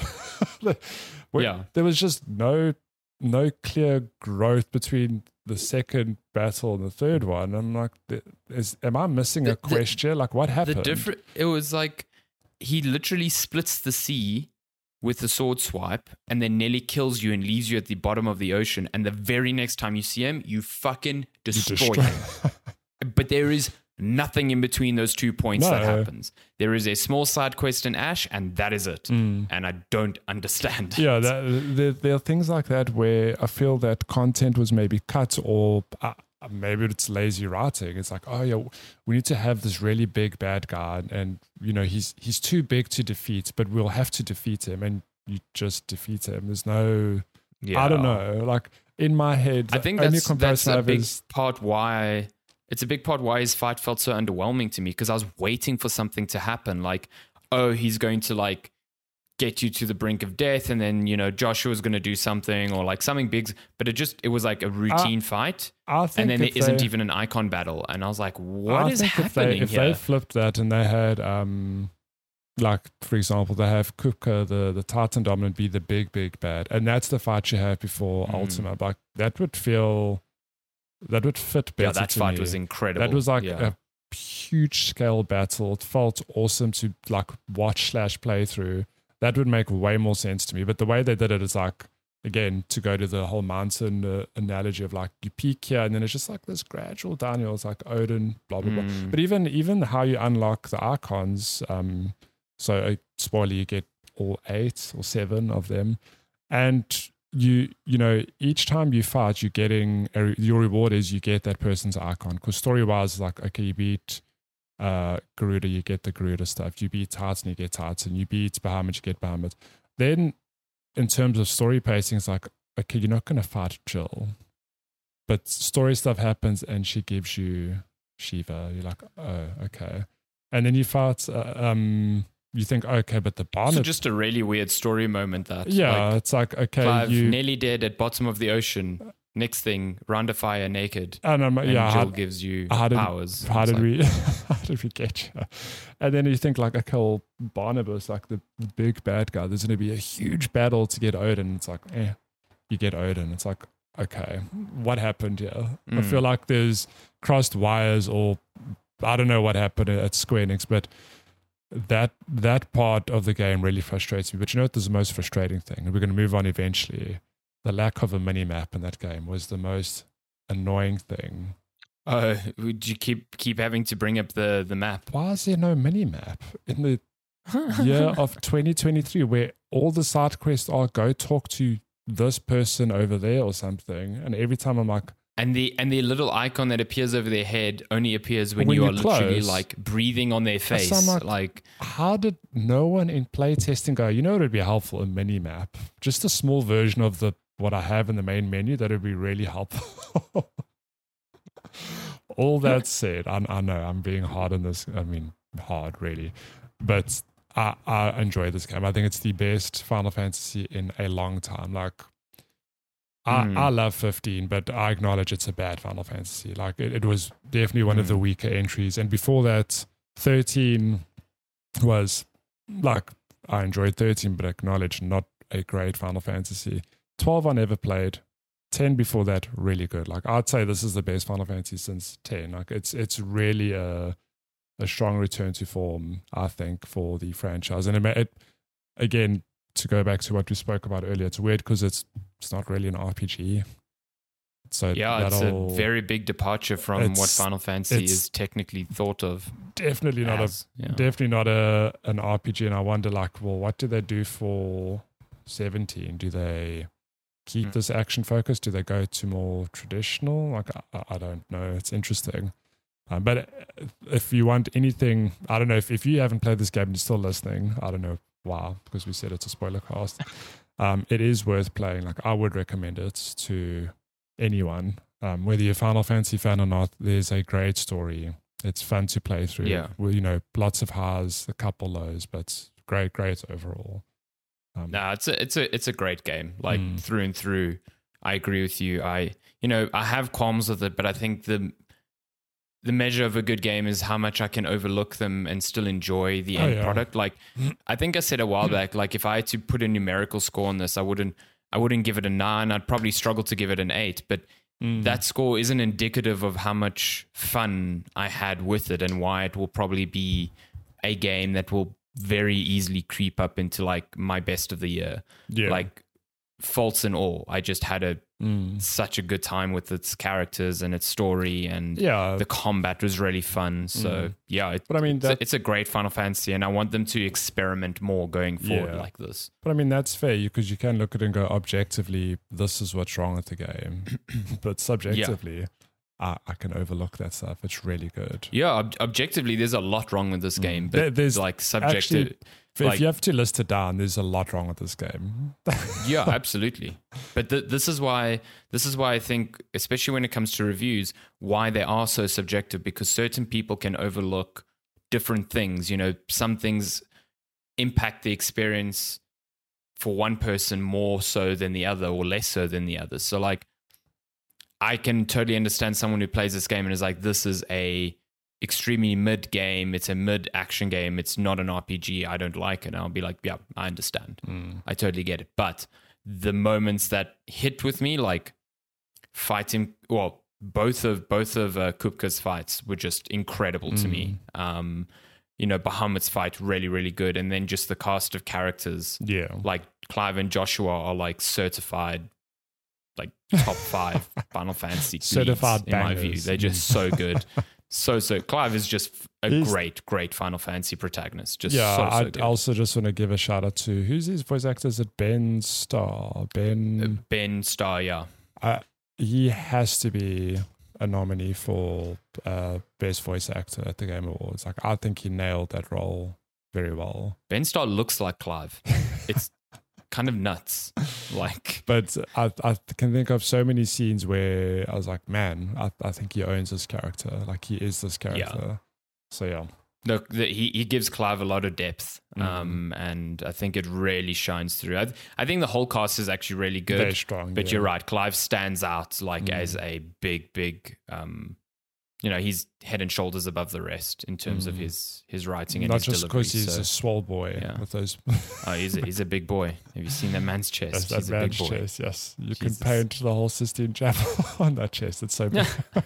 Where- Yeah. There was just no no clear growth between the second battle and the third one. I'm like, is am I missing The- a question? Like, what the happened? different. It was like he literally splits the sea with a sword swipe, and then nearly kills you and leaves you at the bottom of the ocean. And the very next time you see him, you fucking You destroy destroy- him. But there is nothing in between those two points No. that happens. There is a small side quest in Ash, and that is it. Mm. And I don't understand. Yeah, it. that, there, there are things like that where I feel that content was maybe cut, or uh, maybe it's lazy writing. It's like, oh yeah, we need to have this really big bad guy, and you know he's he's too big to defeat, but we'll have to defeat him, and you just defeat him. There's no, Yeah. I don't know, like in my head, I think the only that's, that's comparison I a have big is part why it's a big part why his fight felt so underwhelming to me, because I was waiting for something to happen, like, oh, he's going to like get you to the brink of death, and then you know Joshua's going to do something, or like something big, but it just it was like a routine fight, I think and then there if isn't they- even an icon battle, and I was like, what I is think happening if they, here? If they flipped that and they had, um, like for example, they have Kupka, the the Titan dominant, be the big big bad, and that's the fight you have before Mm. Ultima. Like that would feel, that would fit better. yeah, that to fight me. was incredible. That was like yeah. a huge scale battle. It felt awesome to like watch slash play through. That would make way more sense to me. But the way they did it is like, again, to go to the whole mountain uh, analogy of like you peak here and then it's just like this gradual downhill. It's like Odin, blah blah blah. Mm. But even even how you unlock the icons, um, so uh, spoiler, you get all eight or seven of them, and you you know each time you fight, you're getting a, your reward is you get that person's icon. Because story wise, like okay, you beat uh, Garuda, you get the Garuda stuff. You beat Titan, you get Titan. You beat Bahamut, you get Bahamut. Then in terms of story pacing, it's like okay, you're not going to fight Jill, but story stuff happens and she gives you Shiva. You're like, oh, okay. And then you fight, uh, um, you think, okay, but the Barnet. So just a really weird story moment that. yeah, like, it's like, okay, Clive you. nearly dead at bottom of the ocean. Next thing, round of fire naked. And um, And yeah, Jill how, gives you how did- powers. how It's did like, we how did we get you? And then you think like, okay, well, Barnabas, like the, the big bad guy, there's going to be a huge battle to get Odin. It's like, eh, you get Odin. It's like, okay, what happened here? I Mm. feel like there's crossed wires, or I don't know what happened at Square Enix, but that that part of the game really frustrates me. But you know what is the most frustrating thing? And we're going to move on eventually. The lack of a mini map in that game was the most annoying thing. Uh, would you keep keep having to bring up the the map? Why is there no mini map in the year of twenty twenty-three where all the side quests are go talk to this person over there or something? And every time I'm like, And the and the little icon that appears over their head only appears when, When you you are literally close. like breathing on their face. I'm like- like how did no one in playtesting go, you know what would be helpful? A mini map. Just a small version of the what I have in the main menu, that would be really helpful. All that said, I, I know I'm being hard on this. I mean, hard really. But I, I enjoy this game. I think it's the best Final Fantasy in a long time. Like, I, Mm. I love fifteen, but I acknowledge it's a bad Final Fantasy. Like, it, it was definitely one Mm. of the weaker entries. And before that, thirteen was, like, I enjoyed thirteen, but acknowledge not a great Final Fantasy. twelve I never played. ten before that, really good. Like, I'd say this is the best Final Fantasy since ten. Like, it's it's really a a strong return to form, I think, for the franchise. And it, it again, to go back to what we spoke about earlier, it's weird because it's it's not really an R P G. So Yeah, it's a that'll- very big departure from what It's- Final Fantasy it's is technically thought of definitely not a as. Yeah. definitely not a an R P G. And I wonder, like, well, what do they do for seventeen? Do they keep Mm. this action focus? Do they go to more traditional? Like, I, I don't know. It's interesting. Um, but if you want anything, I don't know, if, if you haven't played this game and you're still listening, I don't know why, because we said it's a spoiler cast. Um, it is worth playing. Like, I would recommend it to anyone, um, whether you're a Final Fantasy fan or not. There's a great story. It's fun to play through. Yeah. Well, you know, lots of highs, a couple lows, but great, great overall. Um, No, it's a it's a it's a great game. Like Mm. through and through. I agree with you. I you know, I have qualms with it, but I think the the measure of a good game is how much I can overlook them and still enjoy the Oh, end yeah. product. Like I think I said a while back, like if I had to put a numerical score on this, I wouldn't I wouldn't give it a nine. I'd probably struggle to give it an eight. But mm, that score isn't indicative of how much fun I had with it and why it will probably be a game that will very easily creep up into like my best of the year. yeah. Like faults and all, I just had a mm, such a good time with its characters and its story, and yeah. the combat was really fun. So Mm. yeah, it, But I mean, it's, a, that, it's a great Final Fantasy, and I want them to experiment more going forward Yeah. like this. But I mean, that's fair because you can look at it and go objectively, this is what's wrong with the game. But subjectively, I, I can overlook that stuff. It's really good. Yeah, ob- objectively, there's a lot wrong with this Mm. game, but There- there's like subjective. actually- If Like- you have to list it down, there's a lot wrong with this game. Yeah, absolutely. But th- this is why this is why I think, especially when it comes to reviews, why they are so subjective, because certain people can overlook different things. You know, some things impact the experience for one person more so than the other, or less so than the other. So, like, I can totally understand someone who plays this game and is like, "This is a extremely mid game. It's a mid action game. It's not an R P G. I don't like it." And I'll be like, yeah, I understand. Mm. I totally get it. But the moments that hit with me, like fighting, well, both of both of uh, Kupka's fights were just incredible to me. Um, you know, Bahamut's fight really, really good, and then just the cast of characters Yeah. like Clive and Joshua are like certified, like top five Final Fantasy Certified leads, in my view. bangers. They're just so good. So, so Clive is just a He's- great, great Final Fantasy protagonist. Just Yeah, so, so I good. also just want to give a shout out to who's his voice actor? Is it Ben Starr? Ben. Ben Starr, yeah. Uh, he has to be a nominee for uh, best voice actor at the Game Awards. Like, I think he nailed that role very well. Ben Starr looks like Clive. It's kind of nuts. Like, But I, I can think of so many scenes where I was like, man, I, I think he owns this character. Like, he is this character. So, yeah. the, the, he, he gives Clive a lot of depth. Mm. Um, and I think it really shines through. I, I think the whole cast is actually really good. Very strong. But yeah. you're right. Clive stands out like Mm. as a big, big, um, you know, he's head and shoulders above the rest in terms of Mm. his his writing and Not his just delivery. because he's So, a swole boy Yeah. with those oh, he's a, he's a big boy. Have you seen that man's chest? That's that he's a big man's boy. chest, yes. You Jesus. can paint the whole Sistine Chapel on that chest. It's so big.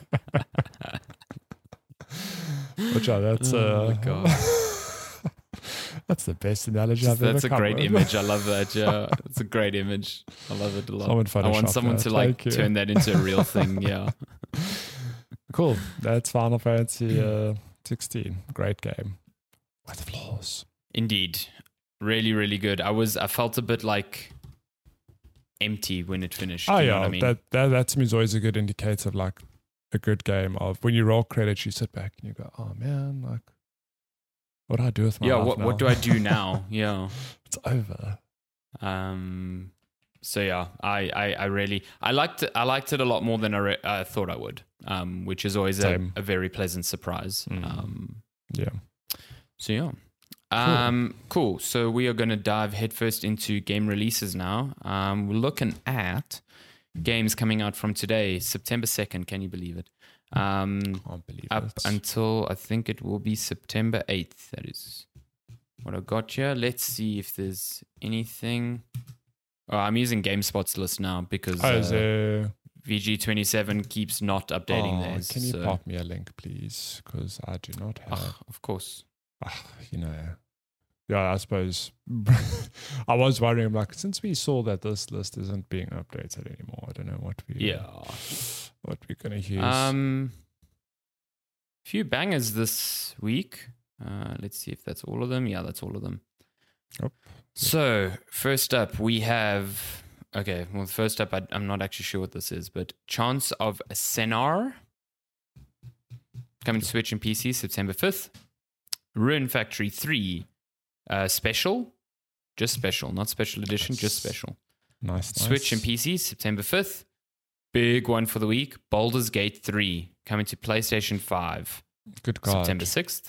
Which uh, that's Oh uh, my God. that's the best analogy I've ever That's a come great with. image. I love that. Yeah, it's a great image. I love it a lot. Someone I want Photoshop someone that. to like Thank you. turn that into a real thing. Yeah. Cool. That's Final Fantasy uh, sixteen. Great game. With flaws. Indeed. Really, really good. I was, I felt a bit like empty when it finished. Oh you know yeah, what I mean? that, that that to me is always a good indicator of like a good game. Of when you roll credits, you sit back and you go, "Oh man, like, what do I do with my yeah. life What, now? what do I do now? Yeah. It's over." Um. So yeah, I, I, I really, I liked it. I liked it a lot more than I, re- I thought I would. Um, which is always a, Same. a very pleasant surprise. Mm. Um. Yeah. So yeah. Um, cool. So we are going to dive headfirst into game releases now. Um, we're looking at games coming out from today, September second. Can you believe it? Um, Can't believe up it. until I think it will be September eighth. That is what I got here. Let's see if there's anything. Oh, I'm using GameSpot's list now because Oh, is uh, there... V G twenty-seven keeps not updating Oh, theirs. can you so- pop me a link, please? Because I do not have. Ugh, of course. Ah, you know, yeah, I suppose I was worrying. I'm like, since we saw that this list isn't being updated anymore, I don't know what we Yeah. what we're gonna use. Um, few bangers this week. Uh, let's see if that's all of them. Yeah, that's all of them. Yep. So first up, we have. Okay, well, first up, I, I'm not actually sure what this is, but Chance of Senar coming to Switch and P C September fifth. Ruin Factory three uh, special, just special, not special edition, just special. nice, nice. Switch and P C September fifth. Big one for the week. Baldur's Gate three coming to PlayStation five Good God. September sixth.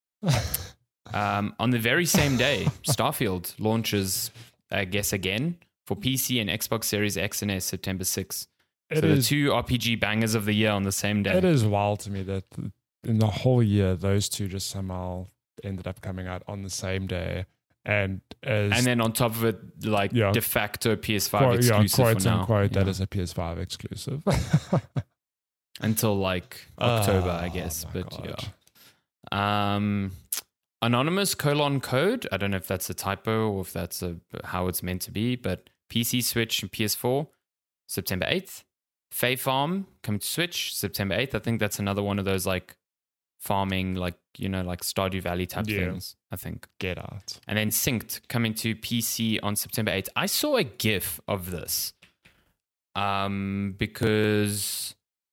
um, on the very same day, Starfield launches, I guess, again for P C and Xbox Series X and S September sixth. It so is. the two R P G bangers of the year on the same day. It is wild to me that in the whole year, those two just somehow ended up coming out on the same day, and as And then on top of it, like Yeah. de facto P S five quote, yeah, exclusive quote for now. unquote, that Yeah. is a P S five exclusive. Until like October, I Oh, guess. my But God. yeah. Um, Anonymous colon code. I don't know if that's a typo or if that's a, how it's meant to be, but P C, Switch, and P S four, September eighth. Fae Farm coming to Switch, September eighth. I think that's another one of those like farming, like, you know, like Stardew Valley type Yeah. things, I think. Get out. And then Synced coming to P C on September eighth. I saw a GIF of this um, because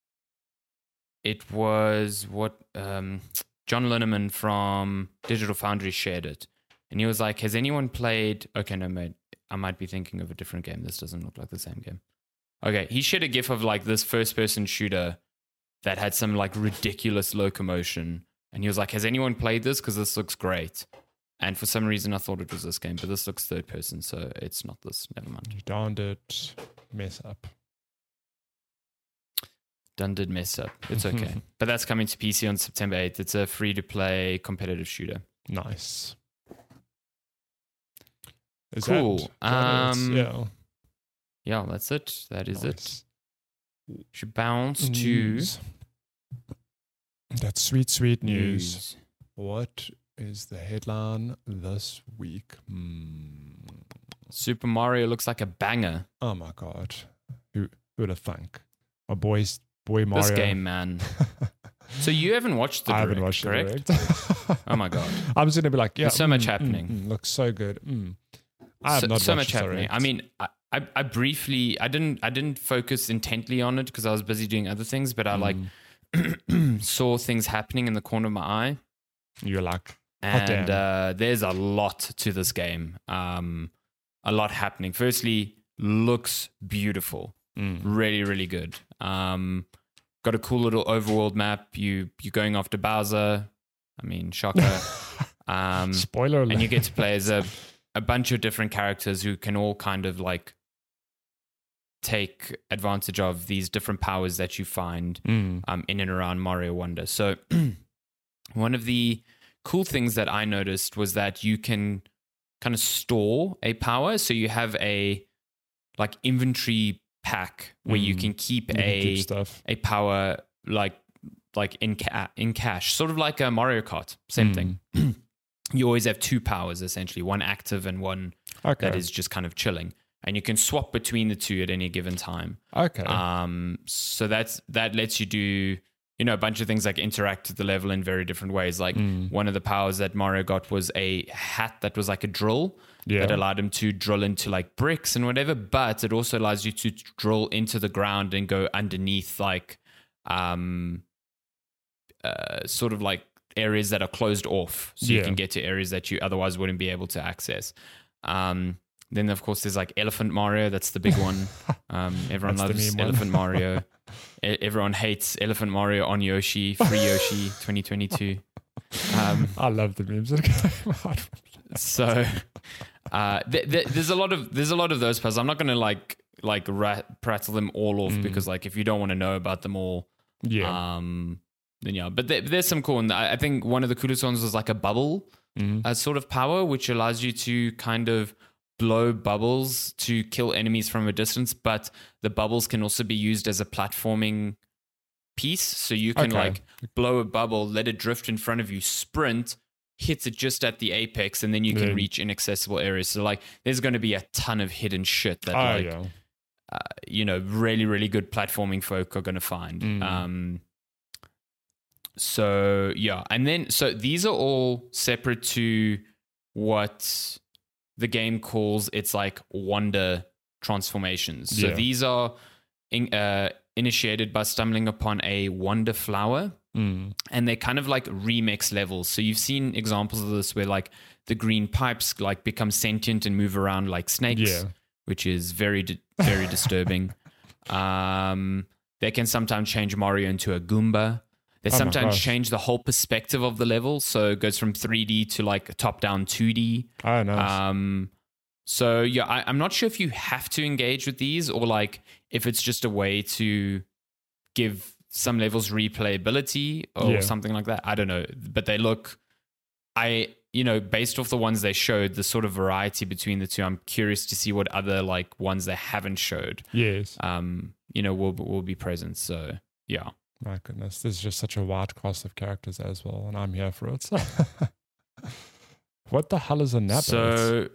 it was what um, John Lineman from Digital Foundry shared it. And he was like, has anyone played... Okay, no, mate. I might be thinking of a different game. This doesn't look like the same game. Okay, he shared a GIF of like this first-person shooter that had some like ridiculous locomotion. And he was like, has anyone played this? Because this looks great. And for some reason, I thought it was this game, but this looks third person, so it's not this. Never mind. You darned it. Mess up. Done did mess up. It's okay. But that's coming to P C on September eighth. It's a free-to-play competitive shooter. Nice. Is Cool. That, that is- Um, yeah. Yeah, that's it. That is it. Nice. Should bounce News. That's sweet, sweet to news. news. What is the headline this week? Hmm. Super Mario looks like a banger. Oh my God. Who who would have thunk? My boy's boy Mario. This game, man. So you haven't watched the I direct, haven't watched correct? it. Direct. Oh my God. I'm just gonna be like, yeah. There's so much mm, happening. mm, mm, looks so good. Mm. I have so, not so watched much the happening. direct. I mean, I, I, I briefly, I didn't, I didn't focus intently on it because I was busy doing other things. But I like Mm. saw things happening in the corner of my eye, You're like, hot and damn. uh, there's a lot to this game. Um, a lot happening. Firstly, looks beautiful, Mm. really, really good. Um, got a cool little overworld map. You you're going after Bowser. I mean, shocker. um, Spoiler alert. and you get to play as a, a bunch of different characters who can all kind of like take advantage of these different powers that you find Mm. um, in and around Mario Wonder. So one of the cool things that I noticed was that you can kind of store a power. So you have a like inventory pack where you Mm. can keep You can a keep stuff. a power like like in ca- in cache, sort of like a Mario Kart. Same Mm. thing. You always have two powers essentially, one active and one Okay. that is just kind of chilling, and you can swap between the two at any given time. okay. Um, so that's that lets you do you know a bunch of things like interact with the level in very different ways. Like Mm. one of the powers that Mario got was a hat that was like a drill yeah. that allowed him to drill into like bricks and whatever, but it also allows you to drill into the ground and go underneath like um uh, sort of like areas that are closed off, so you Yeah. can get to areas that you otherwise wouldn't be able to access. Um then of course there's like Elephant Mario, that's the big one. Um everyone That's the loves meme one. Elephant Mario. E- everyone hates Elephant Mario on Yoshi, free Yoshi twenty twenty-two. Um, I love the memes that came out. so uh, th- th- there's a lot of there's a lot of those puzzles. I'm not going to like like rat- prattle them all off Mm. because like if you don't want to know about them all, Yeah. um, then yeah. But there, there's some cool. And I, I think one of the coolest ones was like a bubble Mm. uh, sort of power, which allows you to kind of blow bubbles to kill enemies from a distance. But the bubbles can also be used as a platforming piece, so you can Okay. like blow a bubble, let it drift in front of you, sprint, hits it just at the apex, and then you can Then- reach inaccessible areas. So like there's going to be a ton of hidden shit that Oh, like yeah. uh, you know really really good platforming folk are going to find. Mm. Um so yeah, and then so these are all separate to what the game calls its like wonder transformations. So Yeah. these are in, uh, initiated by stumbling upon a wonder flower, Mm. and they're kind of like remix levels. So you've seen examples of this where like the green pipes like become sentient and move around like snakes, Yeah. which is very di- very disturbing. Um, they can sometimes change Mario into a Goomba. They Oh my sometimes gosh. change the whole perspective of the level, so it goes from three D to like top down two D. Oh, nice. Um, so yeah, I, I'm not sure if you have to engage with these or like if it's just a way to give some levels replayability or Yeah. something like that. I don't know, but they look. I you know based off the ones they showed, the sort of variety between the two. I'm curious to see what other like ones they haven't showed. yes. Um, you know, will will be present. So yeah. My goodness. There's just such a wide cast of characters as well, and I'm here for it. What the hell is a Nabbit? So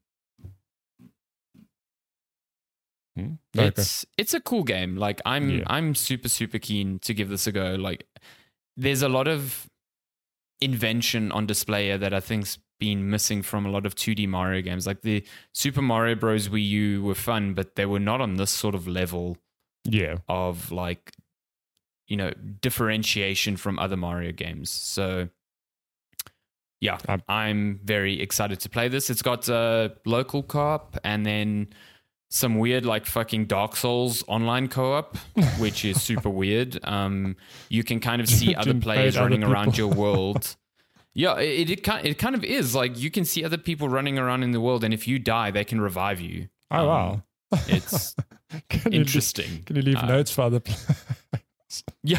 Hmm? No, okay. it's it's a cool game. Like I'm Yeah. I'm super super keen to give this a go. Like there's a lot of invention on display here that I think's been missing from a lot of two D Mario games. Like the Super Mario Bros. Wii U were fun, but they were not on this sort of level Yeah. of like you know differentiation from other Mario games. So yeah, Um, I'm very excited to play this. It's got a local co-op and then some weird like fucking Dark Souls online co-op, which is super weird. Um, you can kind of see To other invade players other running around people. your world. Yeah, it, it kind it kind of is like you can see other people running around in the world, and if you die, they can revive you. Oh, Um, wow. It's Can you leave- interesting. Can you leave Uh, notes for other players? Yeah.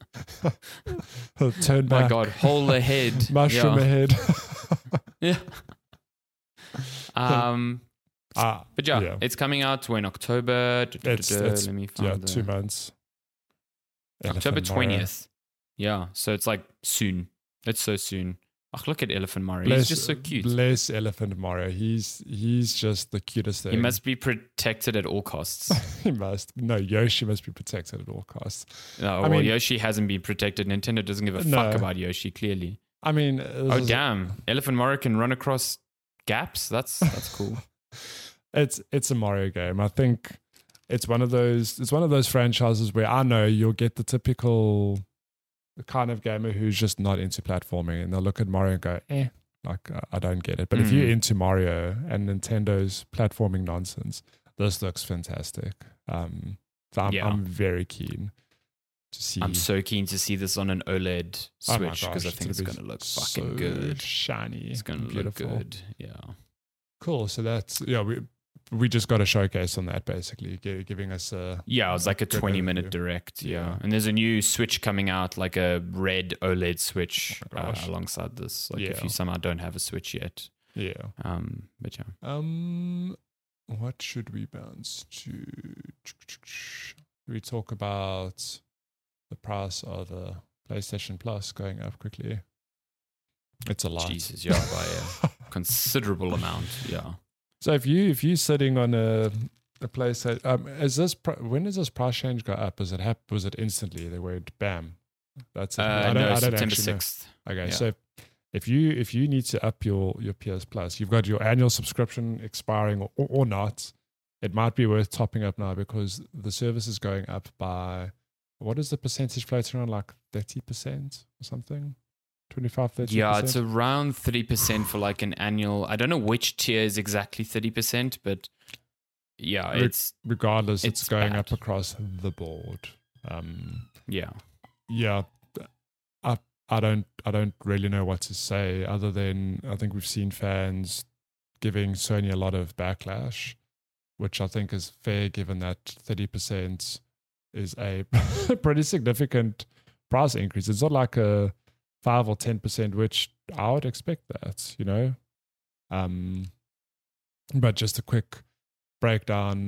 Turn My back. God, hole ahead. Mushroom yeah. ahead. Yeah. Um, Ah, but yeah, yeah. it's coming out when October. duh, duh, duh, It's- duh, it's- Let me find yeah, the- two months. October Elephant Mario. twentieth. Yeah, so it's like soon. It's so soon. Oh, look at Elephant Mario. Bless, He's just so cute. Bless Elephant Mario. He's he's just the cutest thing. He must be protected at all costs. he must. No, Yoshi must be protected at all costs. No, I well, mean- Yoshi hasn't been protected. Nintendo doesn't give a No. fuck about Yoshi, clearly. I mean, this Oh, is- damn. Elephant Mario can run across gaps? That's that's cool. it's it's a Mario game. I think it's one of those it's one of those franchises where I know you'll get the typical kind of gamer who's just not into platforming, and they'll look at Mario and go, eh, like uh, I don't get it. But if you're Mhm. into Mario and Nintendo's platforming nonsense, this looks fantastic. Um, so I'm, Yeah. I'm very keen to see. I'm so keen to see this on an OLED Oh my Switch because gosh, I think it's gonna going be to look so fucking good. shiny. It's going and to look beautiful. good. Yeah. Cool. So that's yeah. We we just got a showcase on that basically, gi- giving us a Yeah, it was like a good twenty minute overview. direct. Yeah. Yeah. And there's a new Switch coming out, like a red OLED Switch Oh my uh, gosh. alongside this. Like if Yeah. you somehow don't have a Switch yet. yeah. Um, but yeah. Um, what should we bounce to? We talk about the price of a PlayStation Plus going up quickly. It's a lot. Jesus, yeah, by a considerable amount. Yeah. So if you if you're sitting on a a PlayStation, um, is this pri- when does this price change go up? Is it hap- Was it instantly? They went bam. That's it. Uh, no, September actually know. sixth. Okay, Yeah. so if you if you need to up your your P S Plus, you've got your annual subscription expiring or, or not. It might be worth topping up now because the service is going up by what is the percentage floating around, like thirty percent or something? twenty-five, thirty Yeah, percent? it's around thirty percent for like an annual. I don't know which tier is exactly thirty percent, but yeah, Re- it's, Regardless, it's, it's going bad. up across the board. Um, yeah. yeah, I I don't I don't really know what to say other than I think we've seen fans giving Sony a lot of backlash, which I think is fair given that thirty percent is a pretty significant price increase. It's not like a five or ten percent, which I would expect that, you know. Um, but just a quick breakdown.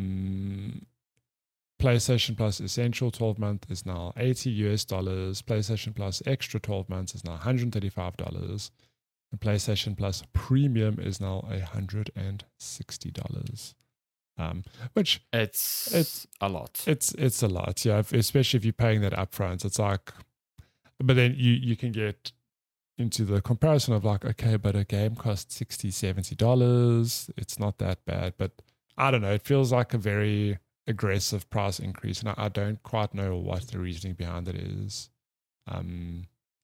Um, PlayStation Plus Essential twelve month is now eighty U S dollars. PlayStation Plus Extra twelve months is now one hundred thirty-five dollars. And PlayStation Plus Premium is now one hundred sixty dollars. Um, which it's it's a lot. It's it's a lot, yeah. If, especially if you're paying that upfront, it's like. But then you you can get into the comparison of like, okay, but a game costs sixty dollars, seventy dollars. It's not that bad, but I don't know. It feels like a very aggressive price increase, and I, I don't quite know what the reasoning behind it is. Um,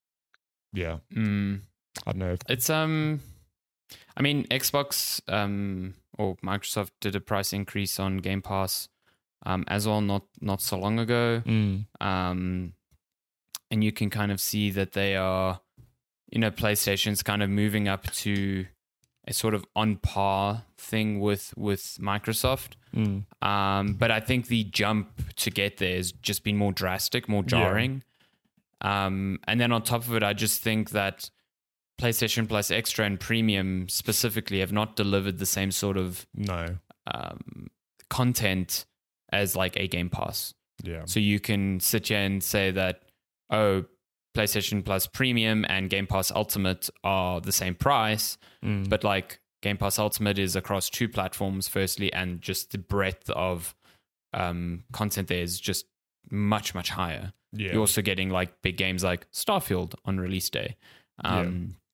yeah, mm. I don't know. If, it's um, I mean, Xbox um or Microsoft did a price increase on Game Pass, um, as well, not not so long ago. Mm. Um, and you can kind of see that they are, you know, PlayStation's kind of moving up to a sort of on par thing with with Microsoft. Mm. Um, but I think the jump to get there has just been more drastic, more jarring. Yeah. Um, and then on top of it, I just think that PlayStation Plus Extra and Premium specifically have not delivered the same sort of no um, content as like a Game Pass. Yeah. So you can sit here and say that, oh, PlayStation Plus Premium and Game Pass Ultimate are the same price, mm. but like Game Pass Ultimate is across two platforms, firstly, and just the breadth of um, content there is just much, much higher. Yeah. You're also getting like big games like Starfield on release day. Um, yeah.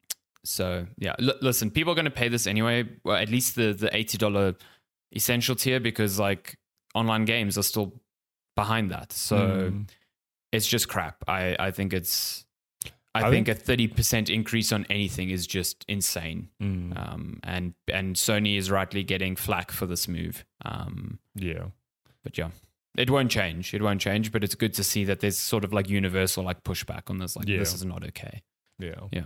So, yeah, L- listen, people are going to pay this anyway, well, at least the, the eighty dollars essential tier, because like online games are still behind that. So mm. it's just crap. I, I think it's... I, I think, think a thirty percent increase on anything is just insane. Mm. Um, and and Sony is rightly getting flack for this move. Um, yeah. But yeah, it won't change. It won't change, but it's good to see that there's sort of like universal like pushback on this. Like, yeah. this is not okay. Yeah. Yeah.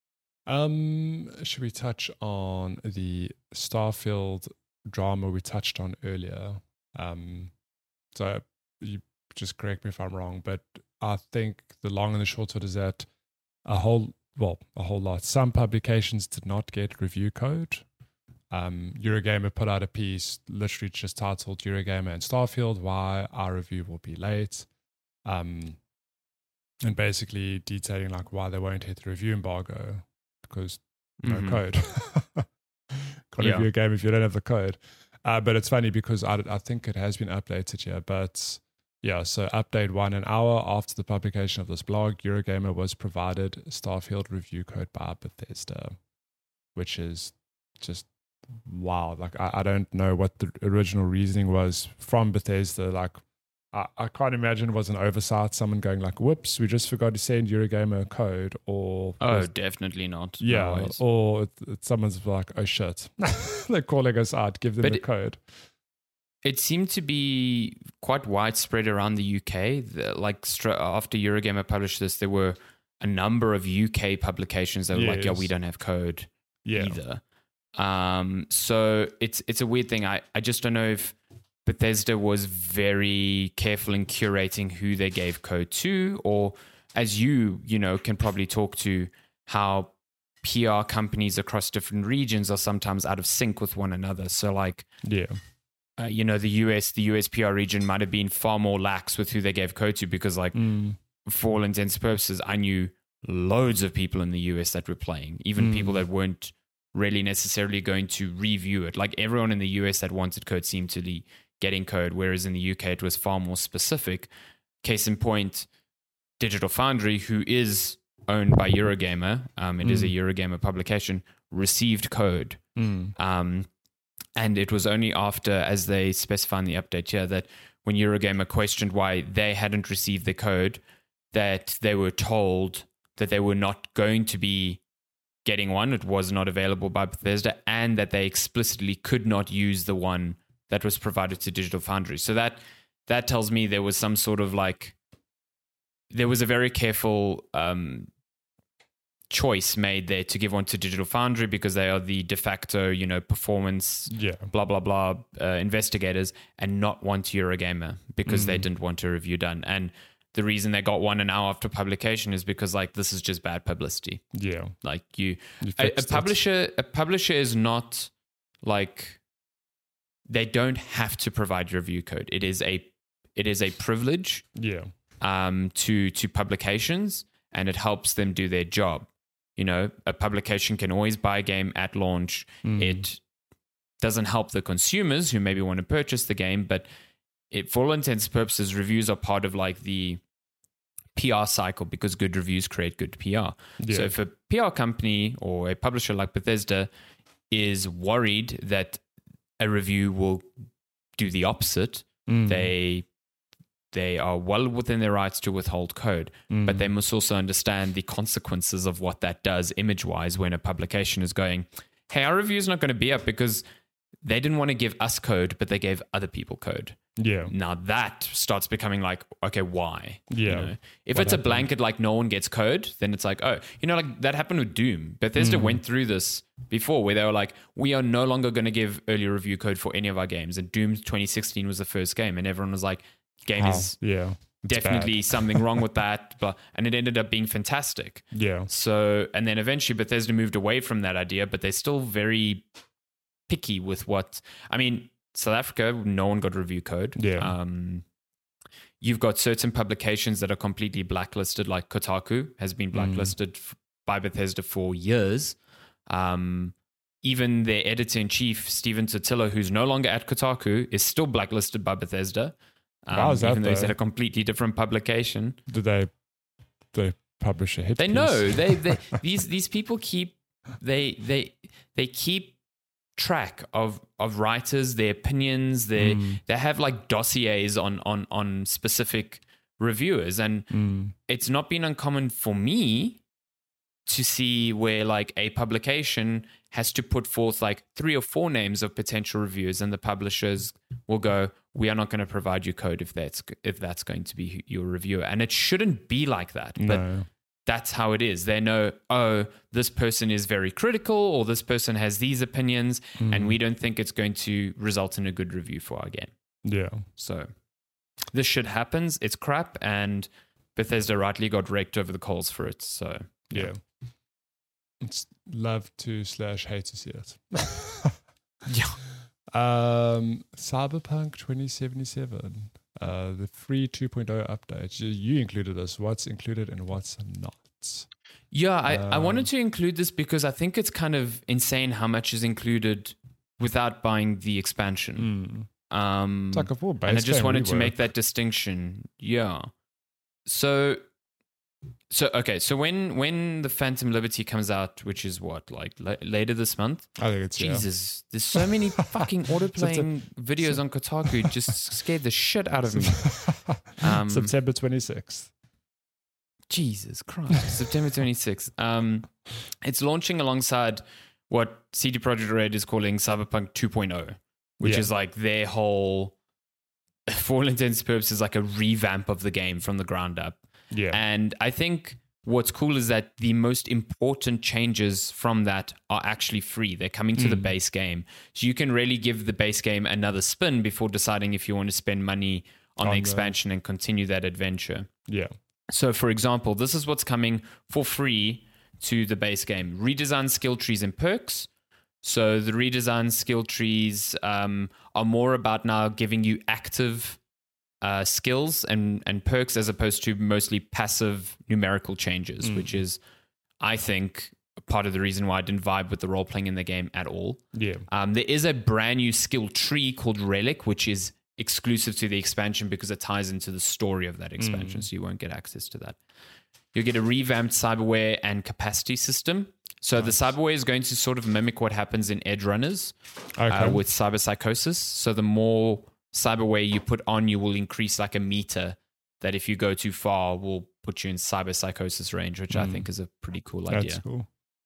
Um, should we touch on the Starfield drama we touched on earlier? Um, so you just correct me if I'm wrong, but I think the long and the short of it is that a whole, well, a whole lot. Some publications did not get review code. Um, Eurogamer put out a piece literally just titled Eurogamer and Starfield, why our review will be late. Um, and basically detailing like why they won't hit the review embargo because no mm-hmm. code. Can't yeah. review a game if you don't have the code. Uh, but it's funny because I, I think it has been updated here, but yeah, so update one, an hour after the publication of this blog, Eurogamer was provided Starfield review code by Bethesda, which is just wow. Like, I, I don't know what the original reasoning was from Bethesda. Like, I, I can't imagine it was an oversight, someone going like, whoops, we just forgot to send Eurogamer a code, or... Oh, was, definitely not. Yeah, no or it, it, someone's like, oh shit, they're calling us out, give them but the it, code. It seemed to be quite widespread around the U K. The, like stra- after Eurogamer published this, there were a number of U K publications that were yes. like, "Yeah, we don't have code yeah. either." Um, so it's it's a weird thing. I, I just don't know if Bethesda was very careful in curating who they gave code to, or as you you know can probably talk to how P R companies across different regions are sometimes out of sync with one another. So like yeah. Uh, you know, the U S, the U S P R region might have been far more lax with who they gave code to because, like, mm. for all intents and purposes, I knew loads of people in the U S that were playing, even mm. people that weren't really necessarily going to review it. Like, everyone in the U S that wanted code seemed to be getting code, whereas in the U K it was far more specific. Case in point, Digital Foundry, who is owned by Eurogamer, um, it mm. is a Eurogamer publication, received code. Mm. Um, And it was only after, as they specify in the update here, that when Eurogamer questioned why they hadn't received the code, that they were told that they were not going to be getting one. It was not available by Bethesda, and that they explicitly could not use the one that was provided to Digital Foundry. So that that tells me there was some sort of like there was a very careful um, choice made there to give one to Digital Foundry because they are the de facto, you know, performance, Yeah. blah, blah, blah, uh, investigators, and not one to Eurogamer because Mm. they didn't want a review done. And the reason they got one an hour after publication is because, like, this is just bad publicity. Yeah. Like, you, You a, a fixed it. publisher, a publisher is not like, they don't have to provide review code. It is a, it is a privilege Yeah. um, to to publications, and it helps them do their job. You know, a publication can always buy a game at launch. Mm. It doesn't help the consumers who maybe want to purchase the game, but it, for all intents and purposes, reviews are part of like the P R cycle because good reviews create good P R. Yeah. So if a P R company or a publisher like Bethesda is worried that a review will do the opposite, Mm. they they are well within their rights to withhold code, Mm. but they must also understand the consequences of what that does image-wise when a publication is going, hey, our review is not going to be up because they didn't want to give us code, but they gave other people code. Yeah. Now that starts becoming like, okay, why? You Yeah. know? If What it's a happened? blanket, like no one gets code, then it's like, oh, you know, like that happened with Doom. Bethesda Mm. went through this before where they were like, we are no longer going to give early review code for any of our games. And Doom twenty sixteen was the first game, and everyone was like, game How? is Yeah. It's definitely something wrong with that. But and it ended up being fantastic. bad. Yeah. So, and then eventually Bethesda moved away from that idea, but they're still very picky with what, I mean, South Africa, no one got review code. Yeah. Um, you've got certain publications that are completely blacklisted, like Kotaku has been blacklisted f- by Bethesda for years. Um, even their editor-in-chief, Steven Totilo, who's no longer at Kotaku, is still blacklisted by Bethesda. Um, Wow, is that even though he's the- at a completely different publication. Did they they publish a hit They piece? know they, they these these people keep they they they keep track of of writers, their opinions. They Mm. they have like dossiers on on on specific reviewers, and Mm. it's not been uncommon for me to see where like a publication has to put forth like three or four names of potential reviewers, and the publishers will go, we are not going to provide you code if that's if that's going to be your reviewer. And it shouldn't be like that, but No. that's how it is. They know, oh, this person is very critical, or this person has these opinions, Mm. and we don't think it's going to result in a good review for our game. Yeah. So this shit happens. It's crap, and Bethesda rightly got raked over the coals for it. So Yeah. It's love to slash hate to see it. yeah. Um, Cyberpunk twenty seventy-seven, uh, the free two point oh update. You, you included this. What's included and what's not? Yeah, I, I Um, wanted to include this because I think it's kind of insane how much is included without buying the expansion. Mm. Um, It's like a full base and I just game wanted to rework. make that distinction. Yeah. So, so okay. So when when the Phantom Liberty comes out, which is what, like la- later this month? I think it's yeah. Jesus, there's so many fucking autoplaying videos on Kotaku. It just scared the shit out of me. Um, September twenty-sixth. Jesus Christ, September twenty-sixth. Um, it's launching alongside what C D Projekt Red is calling Cyberpunk two point oh, which Yeah. is like their whole, for all intents and purposes, like a revamp of the game from the ground up. Yeah. And I think what's cool is that the most important changes from that are actually free. They're coming to the Mm. base game. So you can really give the base game another spin before deciding if you want to spend money on, On the the- expansion and continue that adventure. yeah. So, for example, this is what's coming for free to the base game. Redesigned skill trees and perks. So the redesigned skill trees um, are more about now giving you active uh, skills and, and perks as opposed to mostly passive numerical changes, Mm. which is, I think, part of the reason why I didn't vibe with the role-playing in the game at all. Yeah. Um, there is a brand new skill tree called Relic, which is exclusive to the expansion because it ties into the story of that expansion, Mm. so you won't get access to that. You'll get a revamped cyberware and capacity system. So Nice. the cyberware is going to sort of mimic what happens in Edge Runners Okay. uh, with cyberpsychosis. So the more cyberware you put on, you will increase like a meter that if you go too far will put you in cyberpsychosis range, which I Mm. think is a pretty cool That's idea. cool.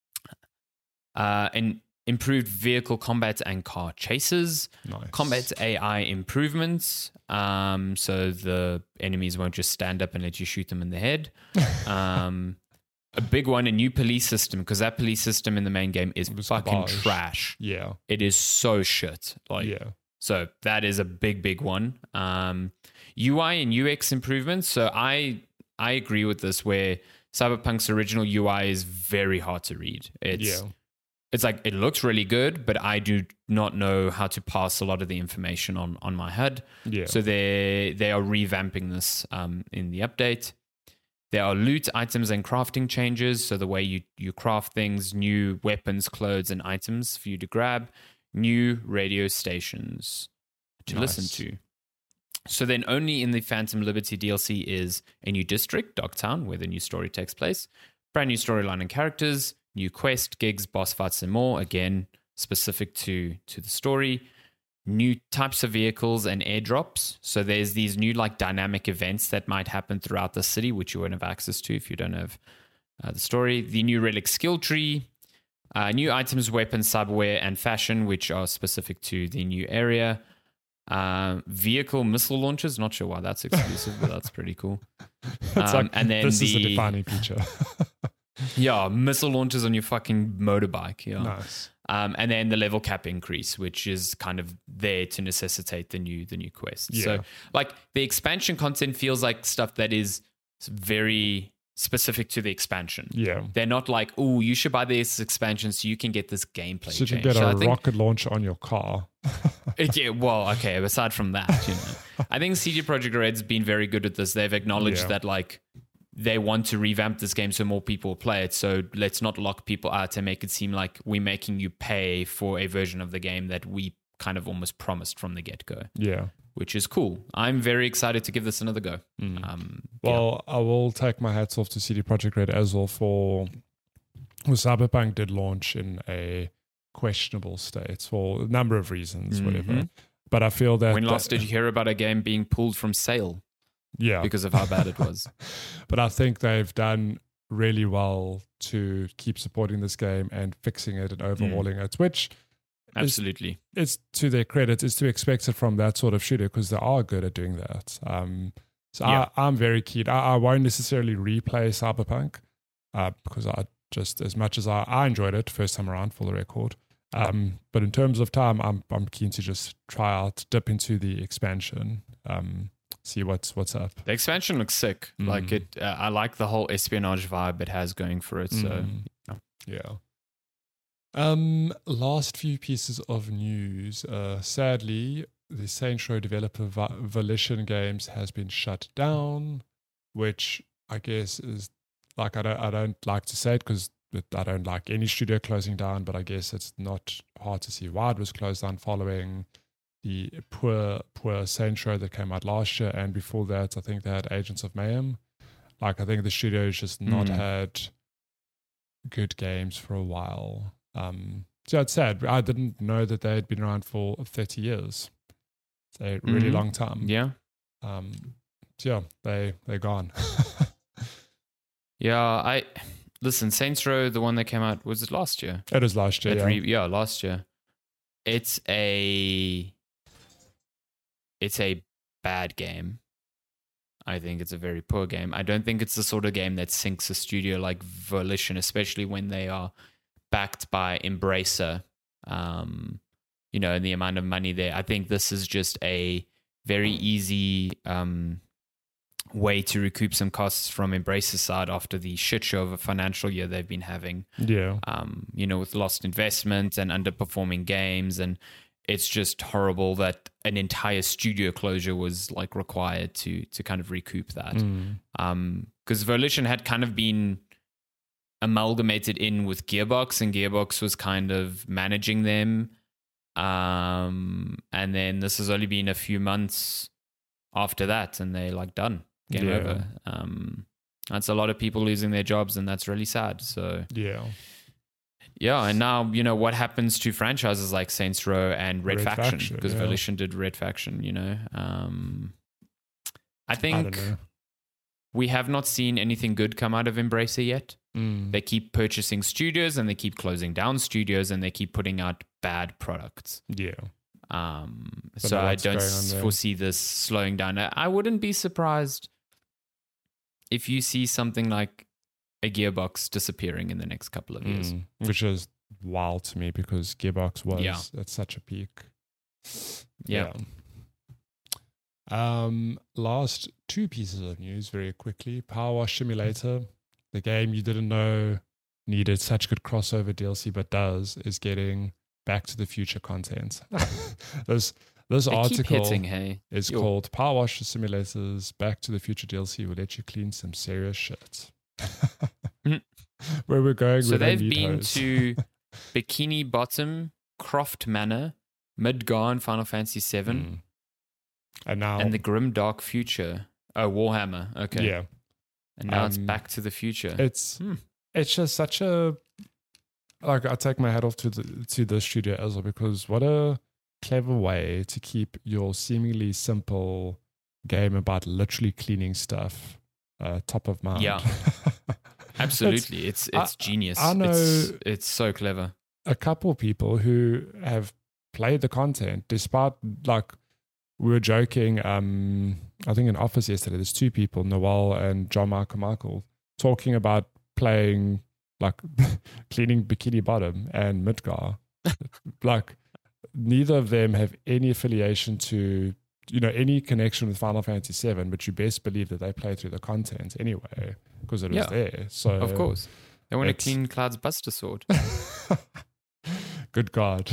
Uh, and improved vehicle combat and car chases. Nice. Combat A I improvements. Um, so the enemies won't just stand up and let you shoot them in the head. Um, a big one, a new police system, because that police system in the main game is fucking garbage. trash. Yeah. It is so shit. Like, Yeah. so that is a big, big one. Um, U I and U X improvements. So I I agree with this, where Cyberpunk's original U I is very hard to read. It's Yeah. it's like it looks really good, but I do not know how to pass a lot of the information on on my H U D. Yeah. So they they are revamping this um, in the update. There are loot items and crafting changes. So the way you you craft things, new weapons, clothes, and items for you to grab. New radio stations to Nice. listen to. So then only in the Phantom Liberty D L C is a new district, Dogtown, where the new story takes place. Brand new storyline and characters, new quest, gigs, boss fights, and more. Again, specific to, to the story. New types of vehicles and airdrops. So there's these new like dynamic events that might happen throughout the city, which you won't have access to if you don't have uh, the story. The new relic skill tree. Uh, new items, weapons, cyberware, and fashion, which are specific to the new area. Uh, vehicle missile launchers. Not sure why that's exclusive, but that's pretty cool. It's Um, like, and then this the, is a defining feature. yeah, missile launchers on your fucking motorbike. Yeah. Nice. Um, and then the level cap increase, which is kind of there to necessitate the new the new quest. Yeah. So, like the expansion content feels like stuff that is very specific to the expansion. Yeah. They're not like, oh, you should buy this expansion so you can get this gameplay So you can change. get So a I think, rocket launcher on your car. yeah, well, okay. Aside from that, you know, I think C D Projekt Red's been very good at this. They've acknowledged Yeah. that like they want to revamp this game so more people play it. So let's not lock people out and make it seem like we're making you pay for a version of the game that we kind of almost promised from the get go. Yeah. Which is cool. I'm very excited to give this another go. Mm. Um, Well, I will take my hats off to C D Projekt Red as well for well, Cyberpunk did launch in a questionable state for a number of reasons, Mhm. whatever. But I feel that when last that- did you hear about a game being pulled from sale yeah, because of how bad it was? but I think they've done really well to keep supporting this game and fixing it and overhauling it, which Absolutely. it's to their credit. It's to expect it from that sort of shooter because they are good at doing that. Um, so Yeah. I, I'm very keen. I, I won't necessarily replay Cyberpunk uh, because I just, as much as I, I enjoyed it first time around for the record. Um, but in terms of time, I'm I'm keen to just try out, dip into the expansion, um, see what's what's up. The expansion looks sick. Mm. Like it, uh, I like the whole espionage vibe it has going for it. So Mm. yeah. Yeah. Um, last few pieces of news. Uh, sadly, the Saints Row developer Va- Volition Games has been shut down, which I guess is like I don't I don't like to say it because I don't like any studio closing down, but I guess it's not hard to see why it was closed down following the poor poor Saints Row that came out last year, and before that, I think they had Agents of Mayhem. Like I think the studio has just not Mm. had good games for a while. Um, so it's sad. I didn't know that they had been around for thirty years. It's a really Mhm. long time. yeah, Um, so yeah, they they're gone. yeah. I listen. Saints Row, the one that came out, was it last year? It was last year. It Yeah. re- yeah, last year. It's a it's a bad game. I think it's a very poor game. I don't think it's the sort of game that sinks a studio like Volition, especially when they are backed by Embracer. Um, you know, and the amount of money there. I think this is just a very easy um, way to recoup some costs from Embracer's side after the shit show of a financial year they've been having. Yeah. Um, you know, with lost investment and underperforming games. And it's just horrible that an entire studio closure was like required to to kind of recoup that. Mm. Um, because Volition had kind of been amalgamated in with Gearbox, and Gearbox was kind of managing them. Um, and then this has only been a few months after that, and they're like done, game Yeah. over. Um, that's a lot of people losing their jobs, and that's really sad. So Yeah. yeah, and now you know what happens to franchises like Saints Row and Red, Red Faction, Faction, because yeah. Volition did Red Faction. You know, um, I I think don't know. we have not seen anything good come out of Embracer yet. Mm. They keep purchasing studios and they keep closing down studios and they keep putting out bad products. Yeah. Um, Don't so know I what's don't going on there. foresee this slowing down. I I wouldn't be surprised if you see something like a Gearbox disappearing in the next couple of years. Mm, which is wild to me because Gearbox was Yeah. at such a peak. Yeah. Yeah. Um, last two pieces of news very quickly. Power Wash Simulator, the game you didn't know needed such good crossover D L C, but does, is getting Back to the Future content. this this They keep article hitting, hey. is Yo. called Power Wash Simulator's Back to the Future D L C will let you clean some serious shit. Where we're going So with they've been to Bikini Bottom, Croft Manor, Midgar in Final Fantasy seven, Mm. And now, and the Grim Dark Future. Oh, Warhammer. Okay. yeah, And now it's Um, Back to the Future. it's Hmm. it's just such a like I take my hat off to the to the studio as well because what a clever way to keep your seemingly simple game about literally cleaning stuff uh, top of mind. Yeah. Absolutely. It's it's, I- genius. I know- It's, it's so clever. A couple of people who have played the content despite like we were joking um I think in office yesterday there's two people, Noel and John Michael Michael, talking about playing like cleaning Bikini Bottom and Midgar. Like neither of them have any affiliation to you know any connection with Final Fantasy seven, but you best believe that they play through the content anyway because it was Yeah. there. So Of course. They want to it's- clean Cloud's Buster Sword. Good God.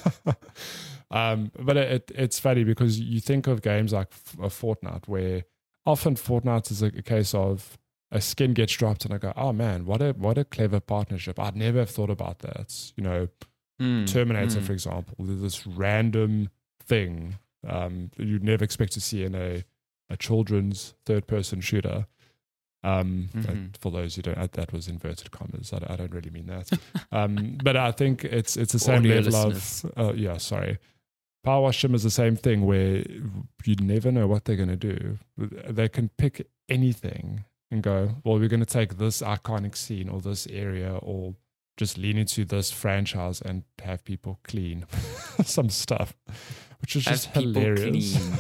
um, but it, it's funny because you think of games like F- a Fortnite where often Fortnite is a, a case of a skin gets dropped and I go, oh man, what a what a clever partnership. I'd never have thought about that. You know, Mm, Terminator, mm. for example, there's this random thing um, that you'd never expect to see in a, a children's third person shooter. Um, Mhm. and for those who don't, uh, that was inverted commas. I, don't- I don't really mean that. um, but I think it's it's the same Audio level listeners. of. Uh, yeah, sorry. Power Wash Sim is the same thing where you never know what they're going to do. They can pick anything and go, well, we're going to take this iconic scene or this area or just lean into this franchise and have people clean some stuff, which is Have just people hilarious. clean.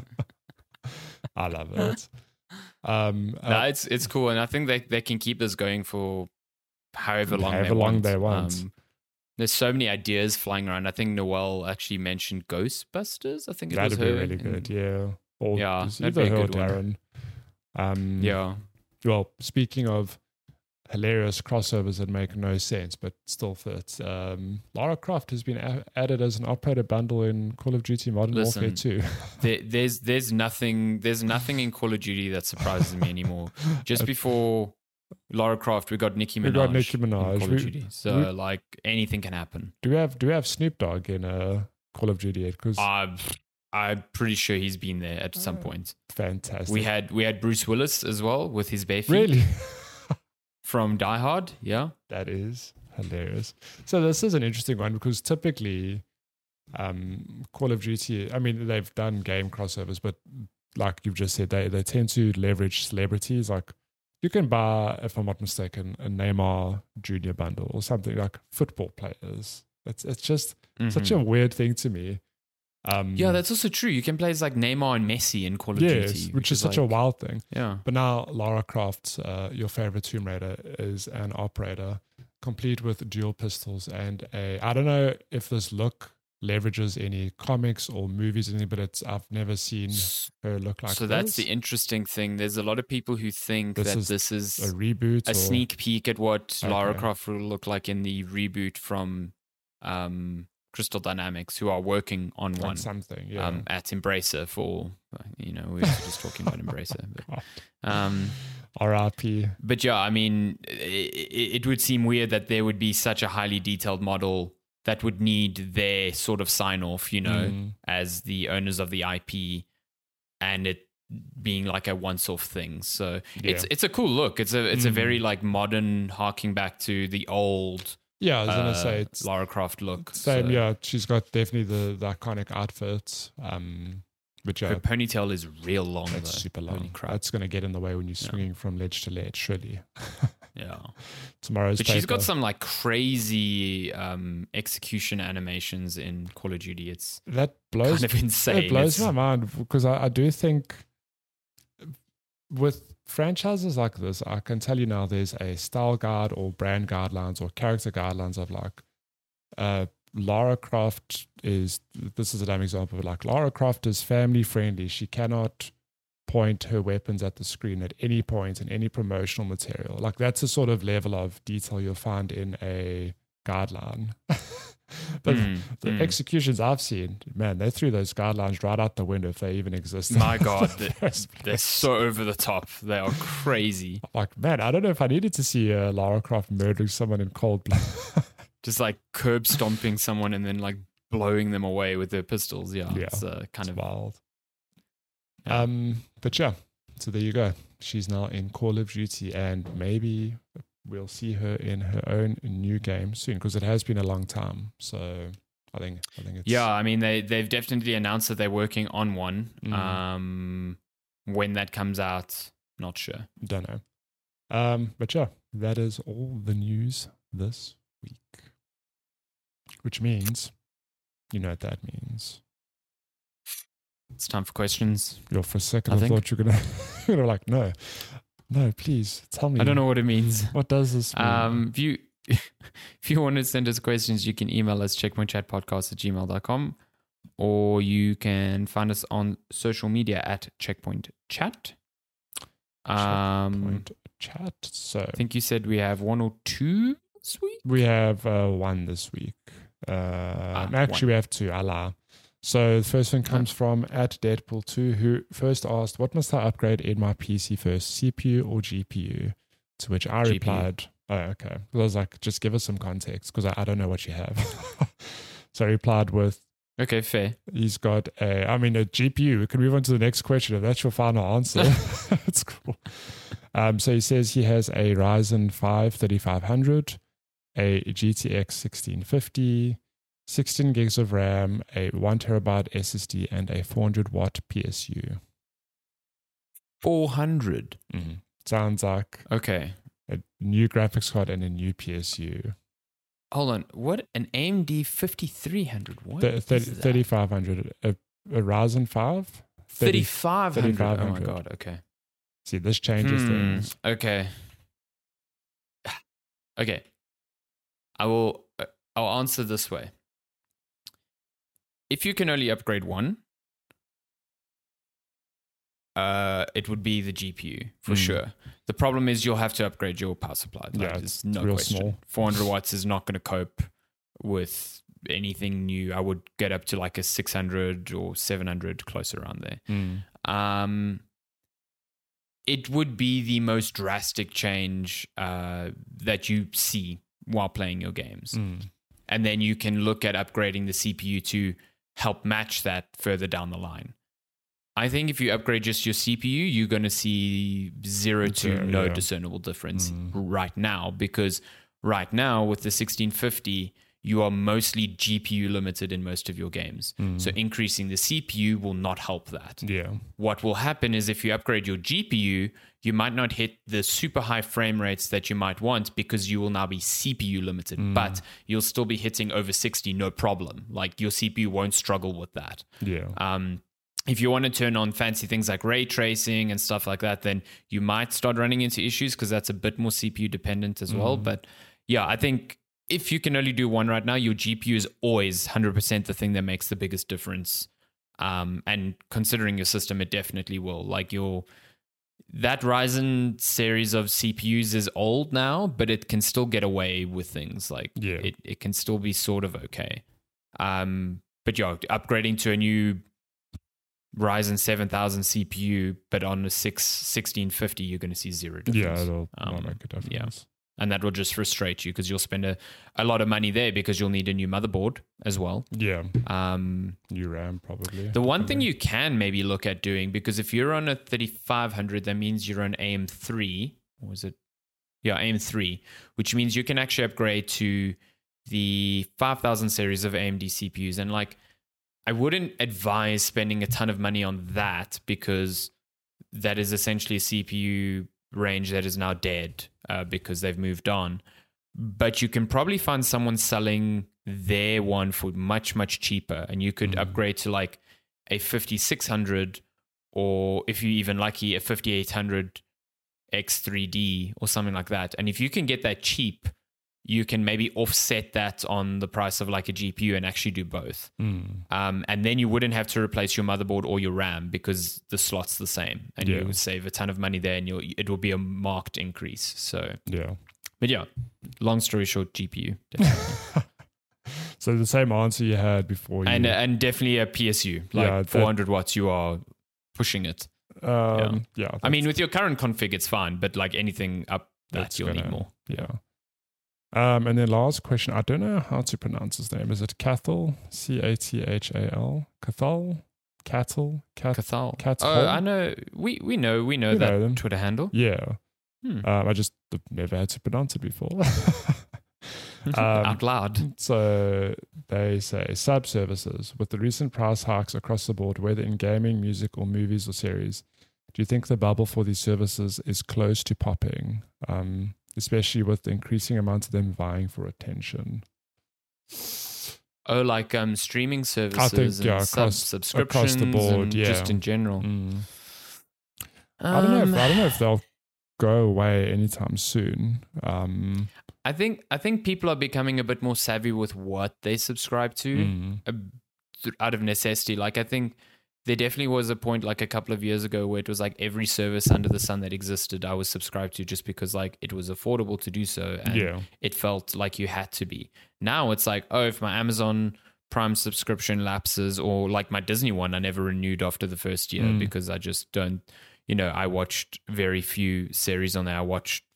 I love it. Um, No, uh, it's it's cool, and I think they, they can keep this going for however long However they long want. they want. Um, there's so many ideas flying around. I think Noelle actually mentioned Ghostbusters. I think it that'd was be her. really and- good. Yeah. Or Yeah, it's that'd either be a her or good one. Darren. Um, Yeah, Well, speaking of hilarious crossovers that make no sense but still fit, um, Lara Croft has been a- added as an operator bundle in Call of Duty Modern Listen, Warfare two. there, there's there's nothing there's nothing in Call of Duty that surprises me anymore. Just before Lara Croft, we got Nicki Minaj. We got Nicki in Minaj. Call We- of Duty. So we- like anything can happen. Do we have Do we have Snoop Dogg in uh, Call of Duty yet? Because Uh, I'm pretty sure he's been there at some point. fantastic. We had we had Bruce Willis as well with his bare feet really. from Die Hard. Yeah, That is hilarious. So this is an interesting one because typically, um, Call of Duty. I mean, they've done game crossovers, but like you've just said, they they tend to leverage celebrities. Like you can buy, if I'm not mistaken, a Neymar Junior bundle or something like football players. It's it's just such Mhm. a weird thing to me. Um, yeah. That's also true. You can play as like Neymar and Messi in Call of yes, Duty, which is such a like- wild thing. yeah. But now Lara Croft, uh, your favorite Tomb Raider, is an operator, complete with dual pistols and a. I don't know if this look leverages any comics or movies, or anything, but it's I've never seen her look like. so that's this. the interesting thing. There's a lot of people who think This that is this is a reboot. a or, sneak peek at what Lara Okay. Croft will look like in the reboot from um, Crystal Dynamics, who are working on on one something. Yeah. um, at Embracer for, you know, we were just talking about Embracer. But, God. um, R I P. but yeah, I mean, it, it would seem weird that there would be such a highly detailed model that would need their sort of sign off, you know, Mm. as the owners of the I P, and it being like a once off thing. So it's Yeah. it's a cool look. It's a it's a Mm. very like modern, harking back to the old Yeah, I was gonna uh, say it's Lara Croft look. same. So Yeah, she's got definitely the, the iconic outfit. Um, which her yeah, ponytail is real long. that's though. super Holy long. crap. That's gonna get in the way when you're Yeah. swinging from ledge to ledge. Surely. Yeah. Tomorrow's But paper. she's got some like crazy um, execution animations in Call of Duty. It's that blows kind of insane. It blows It's- my mind because I, I do think with franchises like this, I can tell you now there's a style guide or brand guidelines or character guidelines of like uh, Lara Croft is, this is a damn example, but like Lara Croft is family friendly. She cannot point her weapons at the screen at any point in any promotional material. Like that's the sort of level of detail you'll find in a guideline. But Mm, the mm. executions I've seen, man, they threw those guidelines right out the window if they even exist. My God, In the they- first They're place. so over the top. They are crazy. Like, man, I don't know if I needed to see uh, Lara Croft murdering someone in cold blood. Just like curb stomping someone and then like blowing them away with their pistols. Yeah, Yeah, it's uh, kind It's of wild. Yeah. Um, but yeah, so there you go. She's now in Call of Duty, and maybe we'll see her in her own new game soon because it has been a long time. So I think I think it's yeah. I mean, they they've definitely announced that they're working on one. Mm. Um, when that comes out, not sure. Don't know. Um, but yeah, that is all the news this week. Which means, you know what that means. It's time for questions. Yo, for a second, I I, think. thought you were gonna, you were like, no, no, please tell me. I don't know what it means. What does this mean? Um, if you if you want to send us questions, you can email us checkpointchatpodcast at gmail dot com, or you can find us on social media at checkpoint chat. Um, Point chat. So I think you said we have one or two this week. we have uh, one this week. Uh, actually, one. we have two. I lie. So the first one comes from at Deadpool two, who first asked, "What must I upgrade in my P C first, C P U or G P U?" To which I G P U. replied, "Oh, okay." I was like, "Just give us some context because I, I don't know what you have." So I replied with, Okay, fair. "He's got a, I mean, a G P U." We can move on to the next question if that's your final answer. That's cool. Um, so he says he has a Ryzen five thirty-five hundred, a G T X sixteen fifty, sixteen gigs of RAM, a one terabyte S S D, and a four hundred watt P S U. Four hundred. Mm. Sounds like Okay. a new graphics card and a new P S U. Hold on. What an A M D fifty-three hundred? What? Th- is thirty- that? thirty-five hundred. A, a Ryzen five? thirty-five hundred. Oh my thirty-five hundred. God. Okay. See, this changes Hmm, things. Okay. Okay. I will. uh, I'll answer this way. If you can only upgrade one, uh, it would be the G P U for Mm. sure. The problem is you'll have to upgrade your power supply. Like, Yeah, there's it's no real question. small. four hundred watts is not going to cope with anything new. I would get up to like a six hundred or seven hundred, close around there. Mm. Um, it would be the most drastic change uh, that you see while playing your games. Mm. And then you can look at upgrading the C P U to help match that further down the line. I think if you upgrade just your C P U, you're going to see zero to Zero, no yeah. discernible difference Mm. right now, because right now with the sixteen fifty, you are mostly G P U limited in most of your games. Mm. So increasing the C P U will not help that. Yeah. What will happen is if you upgrade your G P U, you might not hit the super high frame rates that you might want because you will now be C P U limited, Mm. but you'll still be hitting over sixty, no problem. Like your C P U won't struggle with that. Yeah. Um, if you want to turn on fancy things like ray tracing and stuff like that, then you might start running into issues because that's a bit more C P U dependent as well. Mm. But yeah, I think if you can only do one right now, your G P U is always one hundred percent the thing that makes the biggest difference. Um, and considering your system, it definitely will. Like your that Ryzen series of C P Us is old now, but it can still get away with things. Like Yeah. it, it can still be sort of okay. Um, but yeah, upgrading to a new Ryzen seven thousand C P U, but on a six sixteen fifty, you're going to see zero difference. Yeah, it'll Um, not make a difference. And that will just frustrate you because you'll spend a, a lot of money there because you'll need a new motherboard as well. Yeah. Um, New RAM, probably. the one thing Probably. you can maybe look at doing, because if you're on a thirty-five hundred, that means you're on A M three. Or was it? Yeah, A M three, which means you can actually upgrade to the five thousand series of A M D C P Us. And like, I wouldn't advise spending a ton of money on that because that is essentially a C P U range that is now dead uh, because they've moved on. But you can probably find someone selling their one for much, much cheaper. And you could mm. upgrade to like a fifty-six hundred, or if you're even lucky, a fifty-eight hundred X three D or something like that. And if you can get that cheap, you can maybe offset that on the price of like a G P U and actually do both. Mm. Um, and then you wouldn't have to replace your motherboard or your RAM because the slot's the same, and yeah. you would save a ton of money there, and you'll, it will be a marked increase. So yeah. But yeah, long story short, G P U. Definitely. So the same answer you had before. You, and and definitely a P S U, like yeah, four hundred watts, you are pushing it. Um, yeah. yeah I mean, with your current config, it's fine, but like anything up that, you'll gonna, need more. Yeah. Um, and then last question, I don't know how to pronounce his name. Is it Cathal? C A T H A L? Cathal? Cattle? Cat- Cathal. Cathal? Oh, I know. We we know we know we that know Twitter handle. Yeah. Hmm. Um, I just never had to pronounce it before. um, Out loud. So they say sub services with the recent price hikes across the board, whether in gaming, music, or movies or series. Do you think the bubble for these services is close to popping? Um, especially with the increasing amount of them vying for attention. Oh, like um, streaming services I think, and yeah, sub- across, subscriptions across the board, and yeah. just in general. Mm. Um, I don't know. If, I don't know if they'll go away anytime soon. Um, I think I think people are becoming a bit more savvy with what they subscribe to mm. uh, out of necessity. Like I think there definitely was a point like a couple of years ago where it was like every service under the sun that existed I was subscribed to just because like it was affordable to do so, and yeah. it felt like you had to be. Now it's like, oh, if my Amazon Prime subscription lapses, or like my Disney one I never renewed after the first year mm. because I just don't, you know, I watched very few series on there. I watched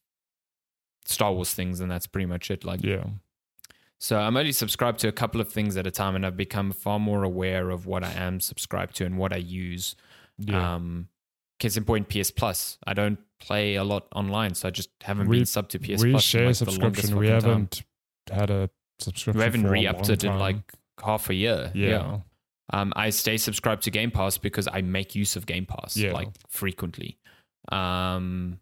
Star Wars things and that's pretty much it. Like, yeah. So I'm only subscribed to a couple of things at a time, and I've become far more aware of what I am subscribed to and what I use. Yeah. Um, case in point, P S Plus. I don't play a lot online, so I just haven't we, been sub to P S we Plus. We share like subscription. We haven't time. had a subscription. We haven't for re-upped it time. in like half a year. Yeah. yeah. Um, I stay subscribed to Game Pass because I make use of Game Pass yeah. like frequently. Um,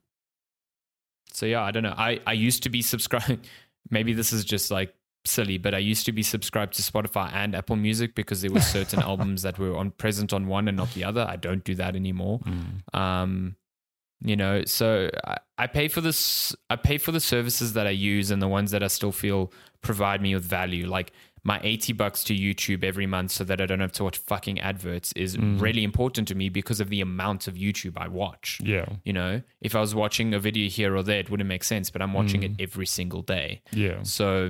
so yeah, I don't know. I, I used to be subscribed. Maybe this is just like silly, but I used to be subscribed to Spotify and Apple Music because there were certain albums that were on present on one and not the other. I don't do that anymore. Mm. Um, you know, so I, I pay for this. I pay for the services that I use and the ones that I still feel provide me with value. Like my eighty bucks to YouTube every month so that I don't have to watch fucking adverts is mm. really important to me because of the amount of YouTube I watch. Yeah. You know, if I was watching a video here or there, it wouldn't make sense, but I'm watching mm. it every single day. Yeah. So,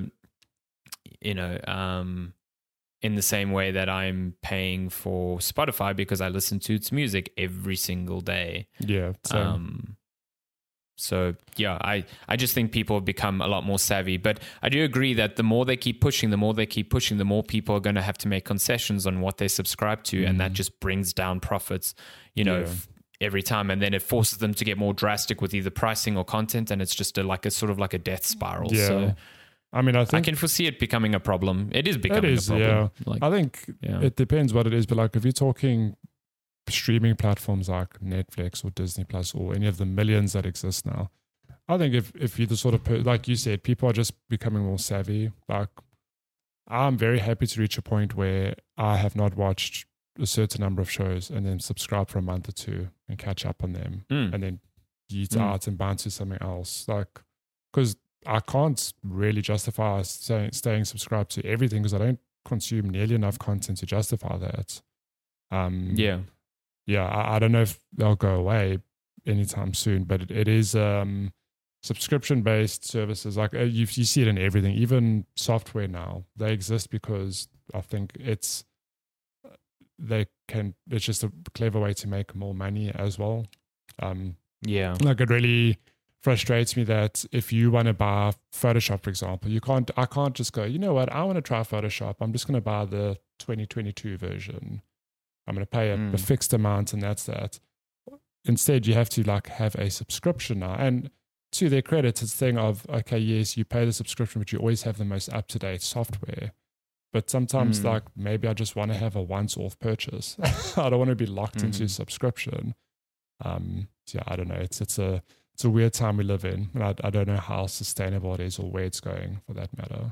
you know, um, in the same way that I'm paying for Spotify because I listen to its music every single day. Yeah. Same. Um, so yeah, I, I just think people have become a lot more savvy, but I do agree that the more they keep pushing, the more they keep pushing, the more people are going to have to make concessions on what they subscribe to. Mm. And that just brings down profits, you know, yeah. f- every time. And then it forces them to get more drastic with either pricing or content. And it's just a, like a sort of like a death spiral. Yeah. So I mean, I think I can foresee it becoming a problem. It is becoming it is, a problem. Yeah. Like, I think yeah. it depends what it is, but like if you're talking streaming platforms like Netflix or Disney Plus or any of the millions that exist now, I think if, if you're the sort of, per- like you said, people are just becoming more savvy. Like I'm very happy to reach a point where I have not watched a certain number of shows and then subscribe for a month or two and catch up on them mm. and then eat mm. out and bounce to something else. Like, because I can't really justify staying, staying subscribed to everything because I don't consume nearly enough content to justify that. Um, yeah. Yeah, I, I don't know if they'll go away anytime soon, but it, it is um, subscription-based services. Like uh, you, you see it in everything, even software now. They exist because I think it's they can. It's just a clever way to make more money as well. Um, yeah, like it really frustrates me that if you want to buy Photoshop, for example, you can't. I can't just go, you know what? I want to try Photoshop. I'm just going to buy the twenty twenty-two version. I'm going to pay a, mm. a fixed amount, and that's that. Instead, you have to like have a subscription now. And to their credit, it's a thing of, okay, yes, you pay the subscription, but you always have the most up-to-date software. But sometimes, mm. like, maybe I just want to have a once-off purchase. I don't want to be locked mm-hmm. into a subscription. Um, so yeah, I don't know. It's it's a it's a weird time we live in, and I, I don't know how sustainable it is or where it's going, for that matter.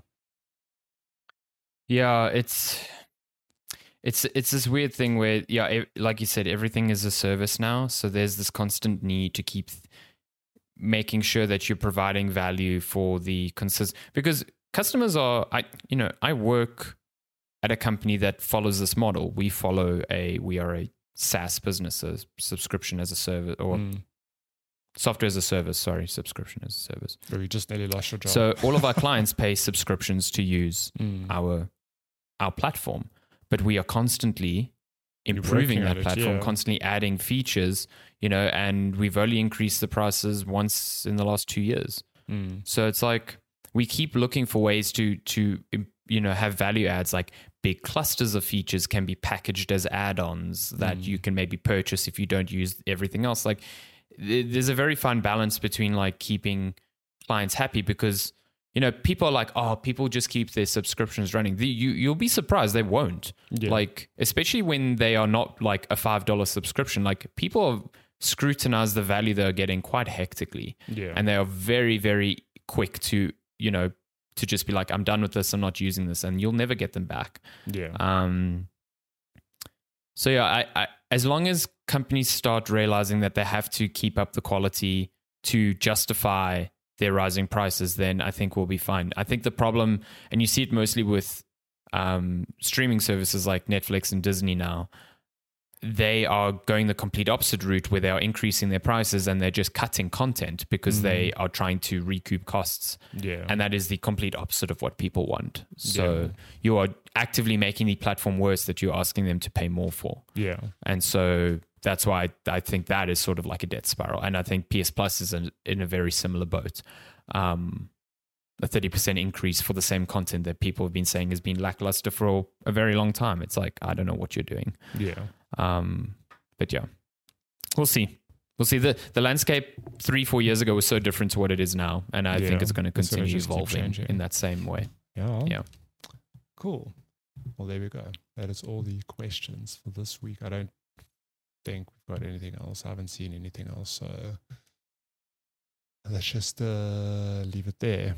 Yeah, it's it's it's this weird thing where, yeah, it, like you said, everything is a service now. So there's this constant need to keep th- making sure that you're providing value for the consist because customers are, I you know, I work at a company that follows this model. We follow a we are a SaaS business, a subscription as a service, or mm. software as a service. Sorry, subscription as a service. Or you just nearly lost your job. So all of our clients pay subscriptions to use mm. our our platform, but we are constantly improving that platform, it, yeah. constantly adding features, you know, and we've only increased the prices once in the last two years. Mm. So it's like we keep looking for ways to to you know have value adds, like big clusters of features can be packaged as add-ons that mm. you can maybe purchase if you don't use everything else. Like there's a very fine balance between like keeping clients happy, because you know people are like, oh, people just keep their subscriptions running. The, you you'll be surprised they won't. Yeah. Like especially when they are not like a five dollar subscription. Like people scrutinize the value they're getting quite hectically, yeah. and they are very very quick to you know. to just be like, I'm done with this, I'm not using this, and you'll never get them back. Yeah. Um. So yeah, I, I as long as companies start realizing that they have to keep up the quality to justify their rising prices, then I think we'll be fine. I think the problem, and you see it mostly with um, streaming services like Netflix and Disney now, they are going the complete opposite route where they are increasing their prices and they're just cutting content because mm. they are trying to recoup costs. Yeah. And that is the complete opposite of what people want. So yeah. you are actively making the platform worse that you're asking them to pay more for. Yeah. And so that's why I, I think that is sort of like a death spiral. And I think P S Plus is in, in a very similar boat. Um, a thirty percent increase for the same content that people have been saying has been lackluster for a very long time. It's like, I don't know what you're doing. Yeah. Um, but yeah, we'll see. We'll see. The the landscape three, four years ago was so different to what it is now. And I yeah. think it's going to continue it's evolving in that same way. Yeah. Yeah. Cool. Well, there we go. That is all the questions for this week. I don't think we've got anything else. I haven't seen anything else. So let's just uh, leave it there.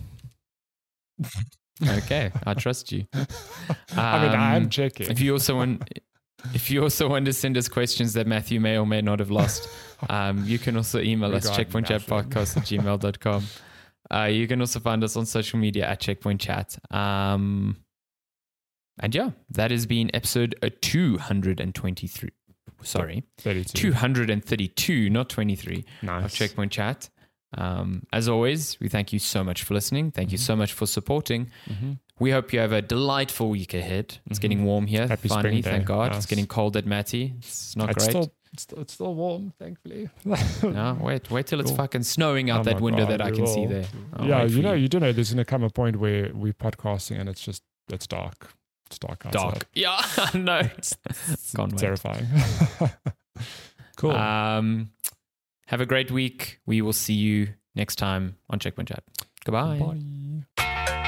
Okay. I trust you. Um, I mean, I'm checking. If you also want... If you also want to send us questions that Matthew may or may not have lost, um, you can also email us checkpoint chat podcast at gmail dot com. Uh, you can also find us on social media at Checkpoint Chat. Um, and yeah, that has been episode two hundred twenty-three. Sorry, thirty-two. two hundred thirty-two, not twenty-three, nice. Of Checkpoint Chat. Um, as always, we thank you so much for listening. Thank mm-hmm. you so much for supporting. Mm-hmm. We hope you have a delightful week ahead. It's mm-hmm. getting warm here. Happy finally, spring thank day. God. Nice. It's getting cold at Matty. It's not it's great. Still, it's, still, it's still warm, thankfully. No, wait, wait till it's cool. fucking snowing out oh that window God, that I can will. see there. I'll yeah, you know, you. you do know there's going to come a point where we're podcasting and it's just, it's dark. It's dark outside. Dark. Yeah, no. It's, it's Can't terrifying. Cool. Um, have a great week. We will see you next time on Checkpoint Chat. Goodbye. Bye.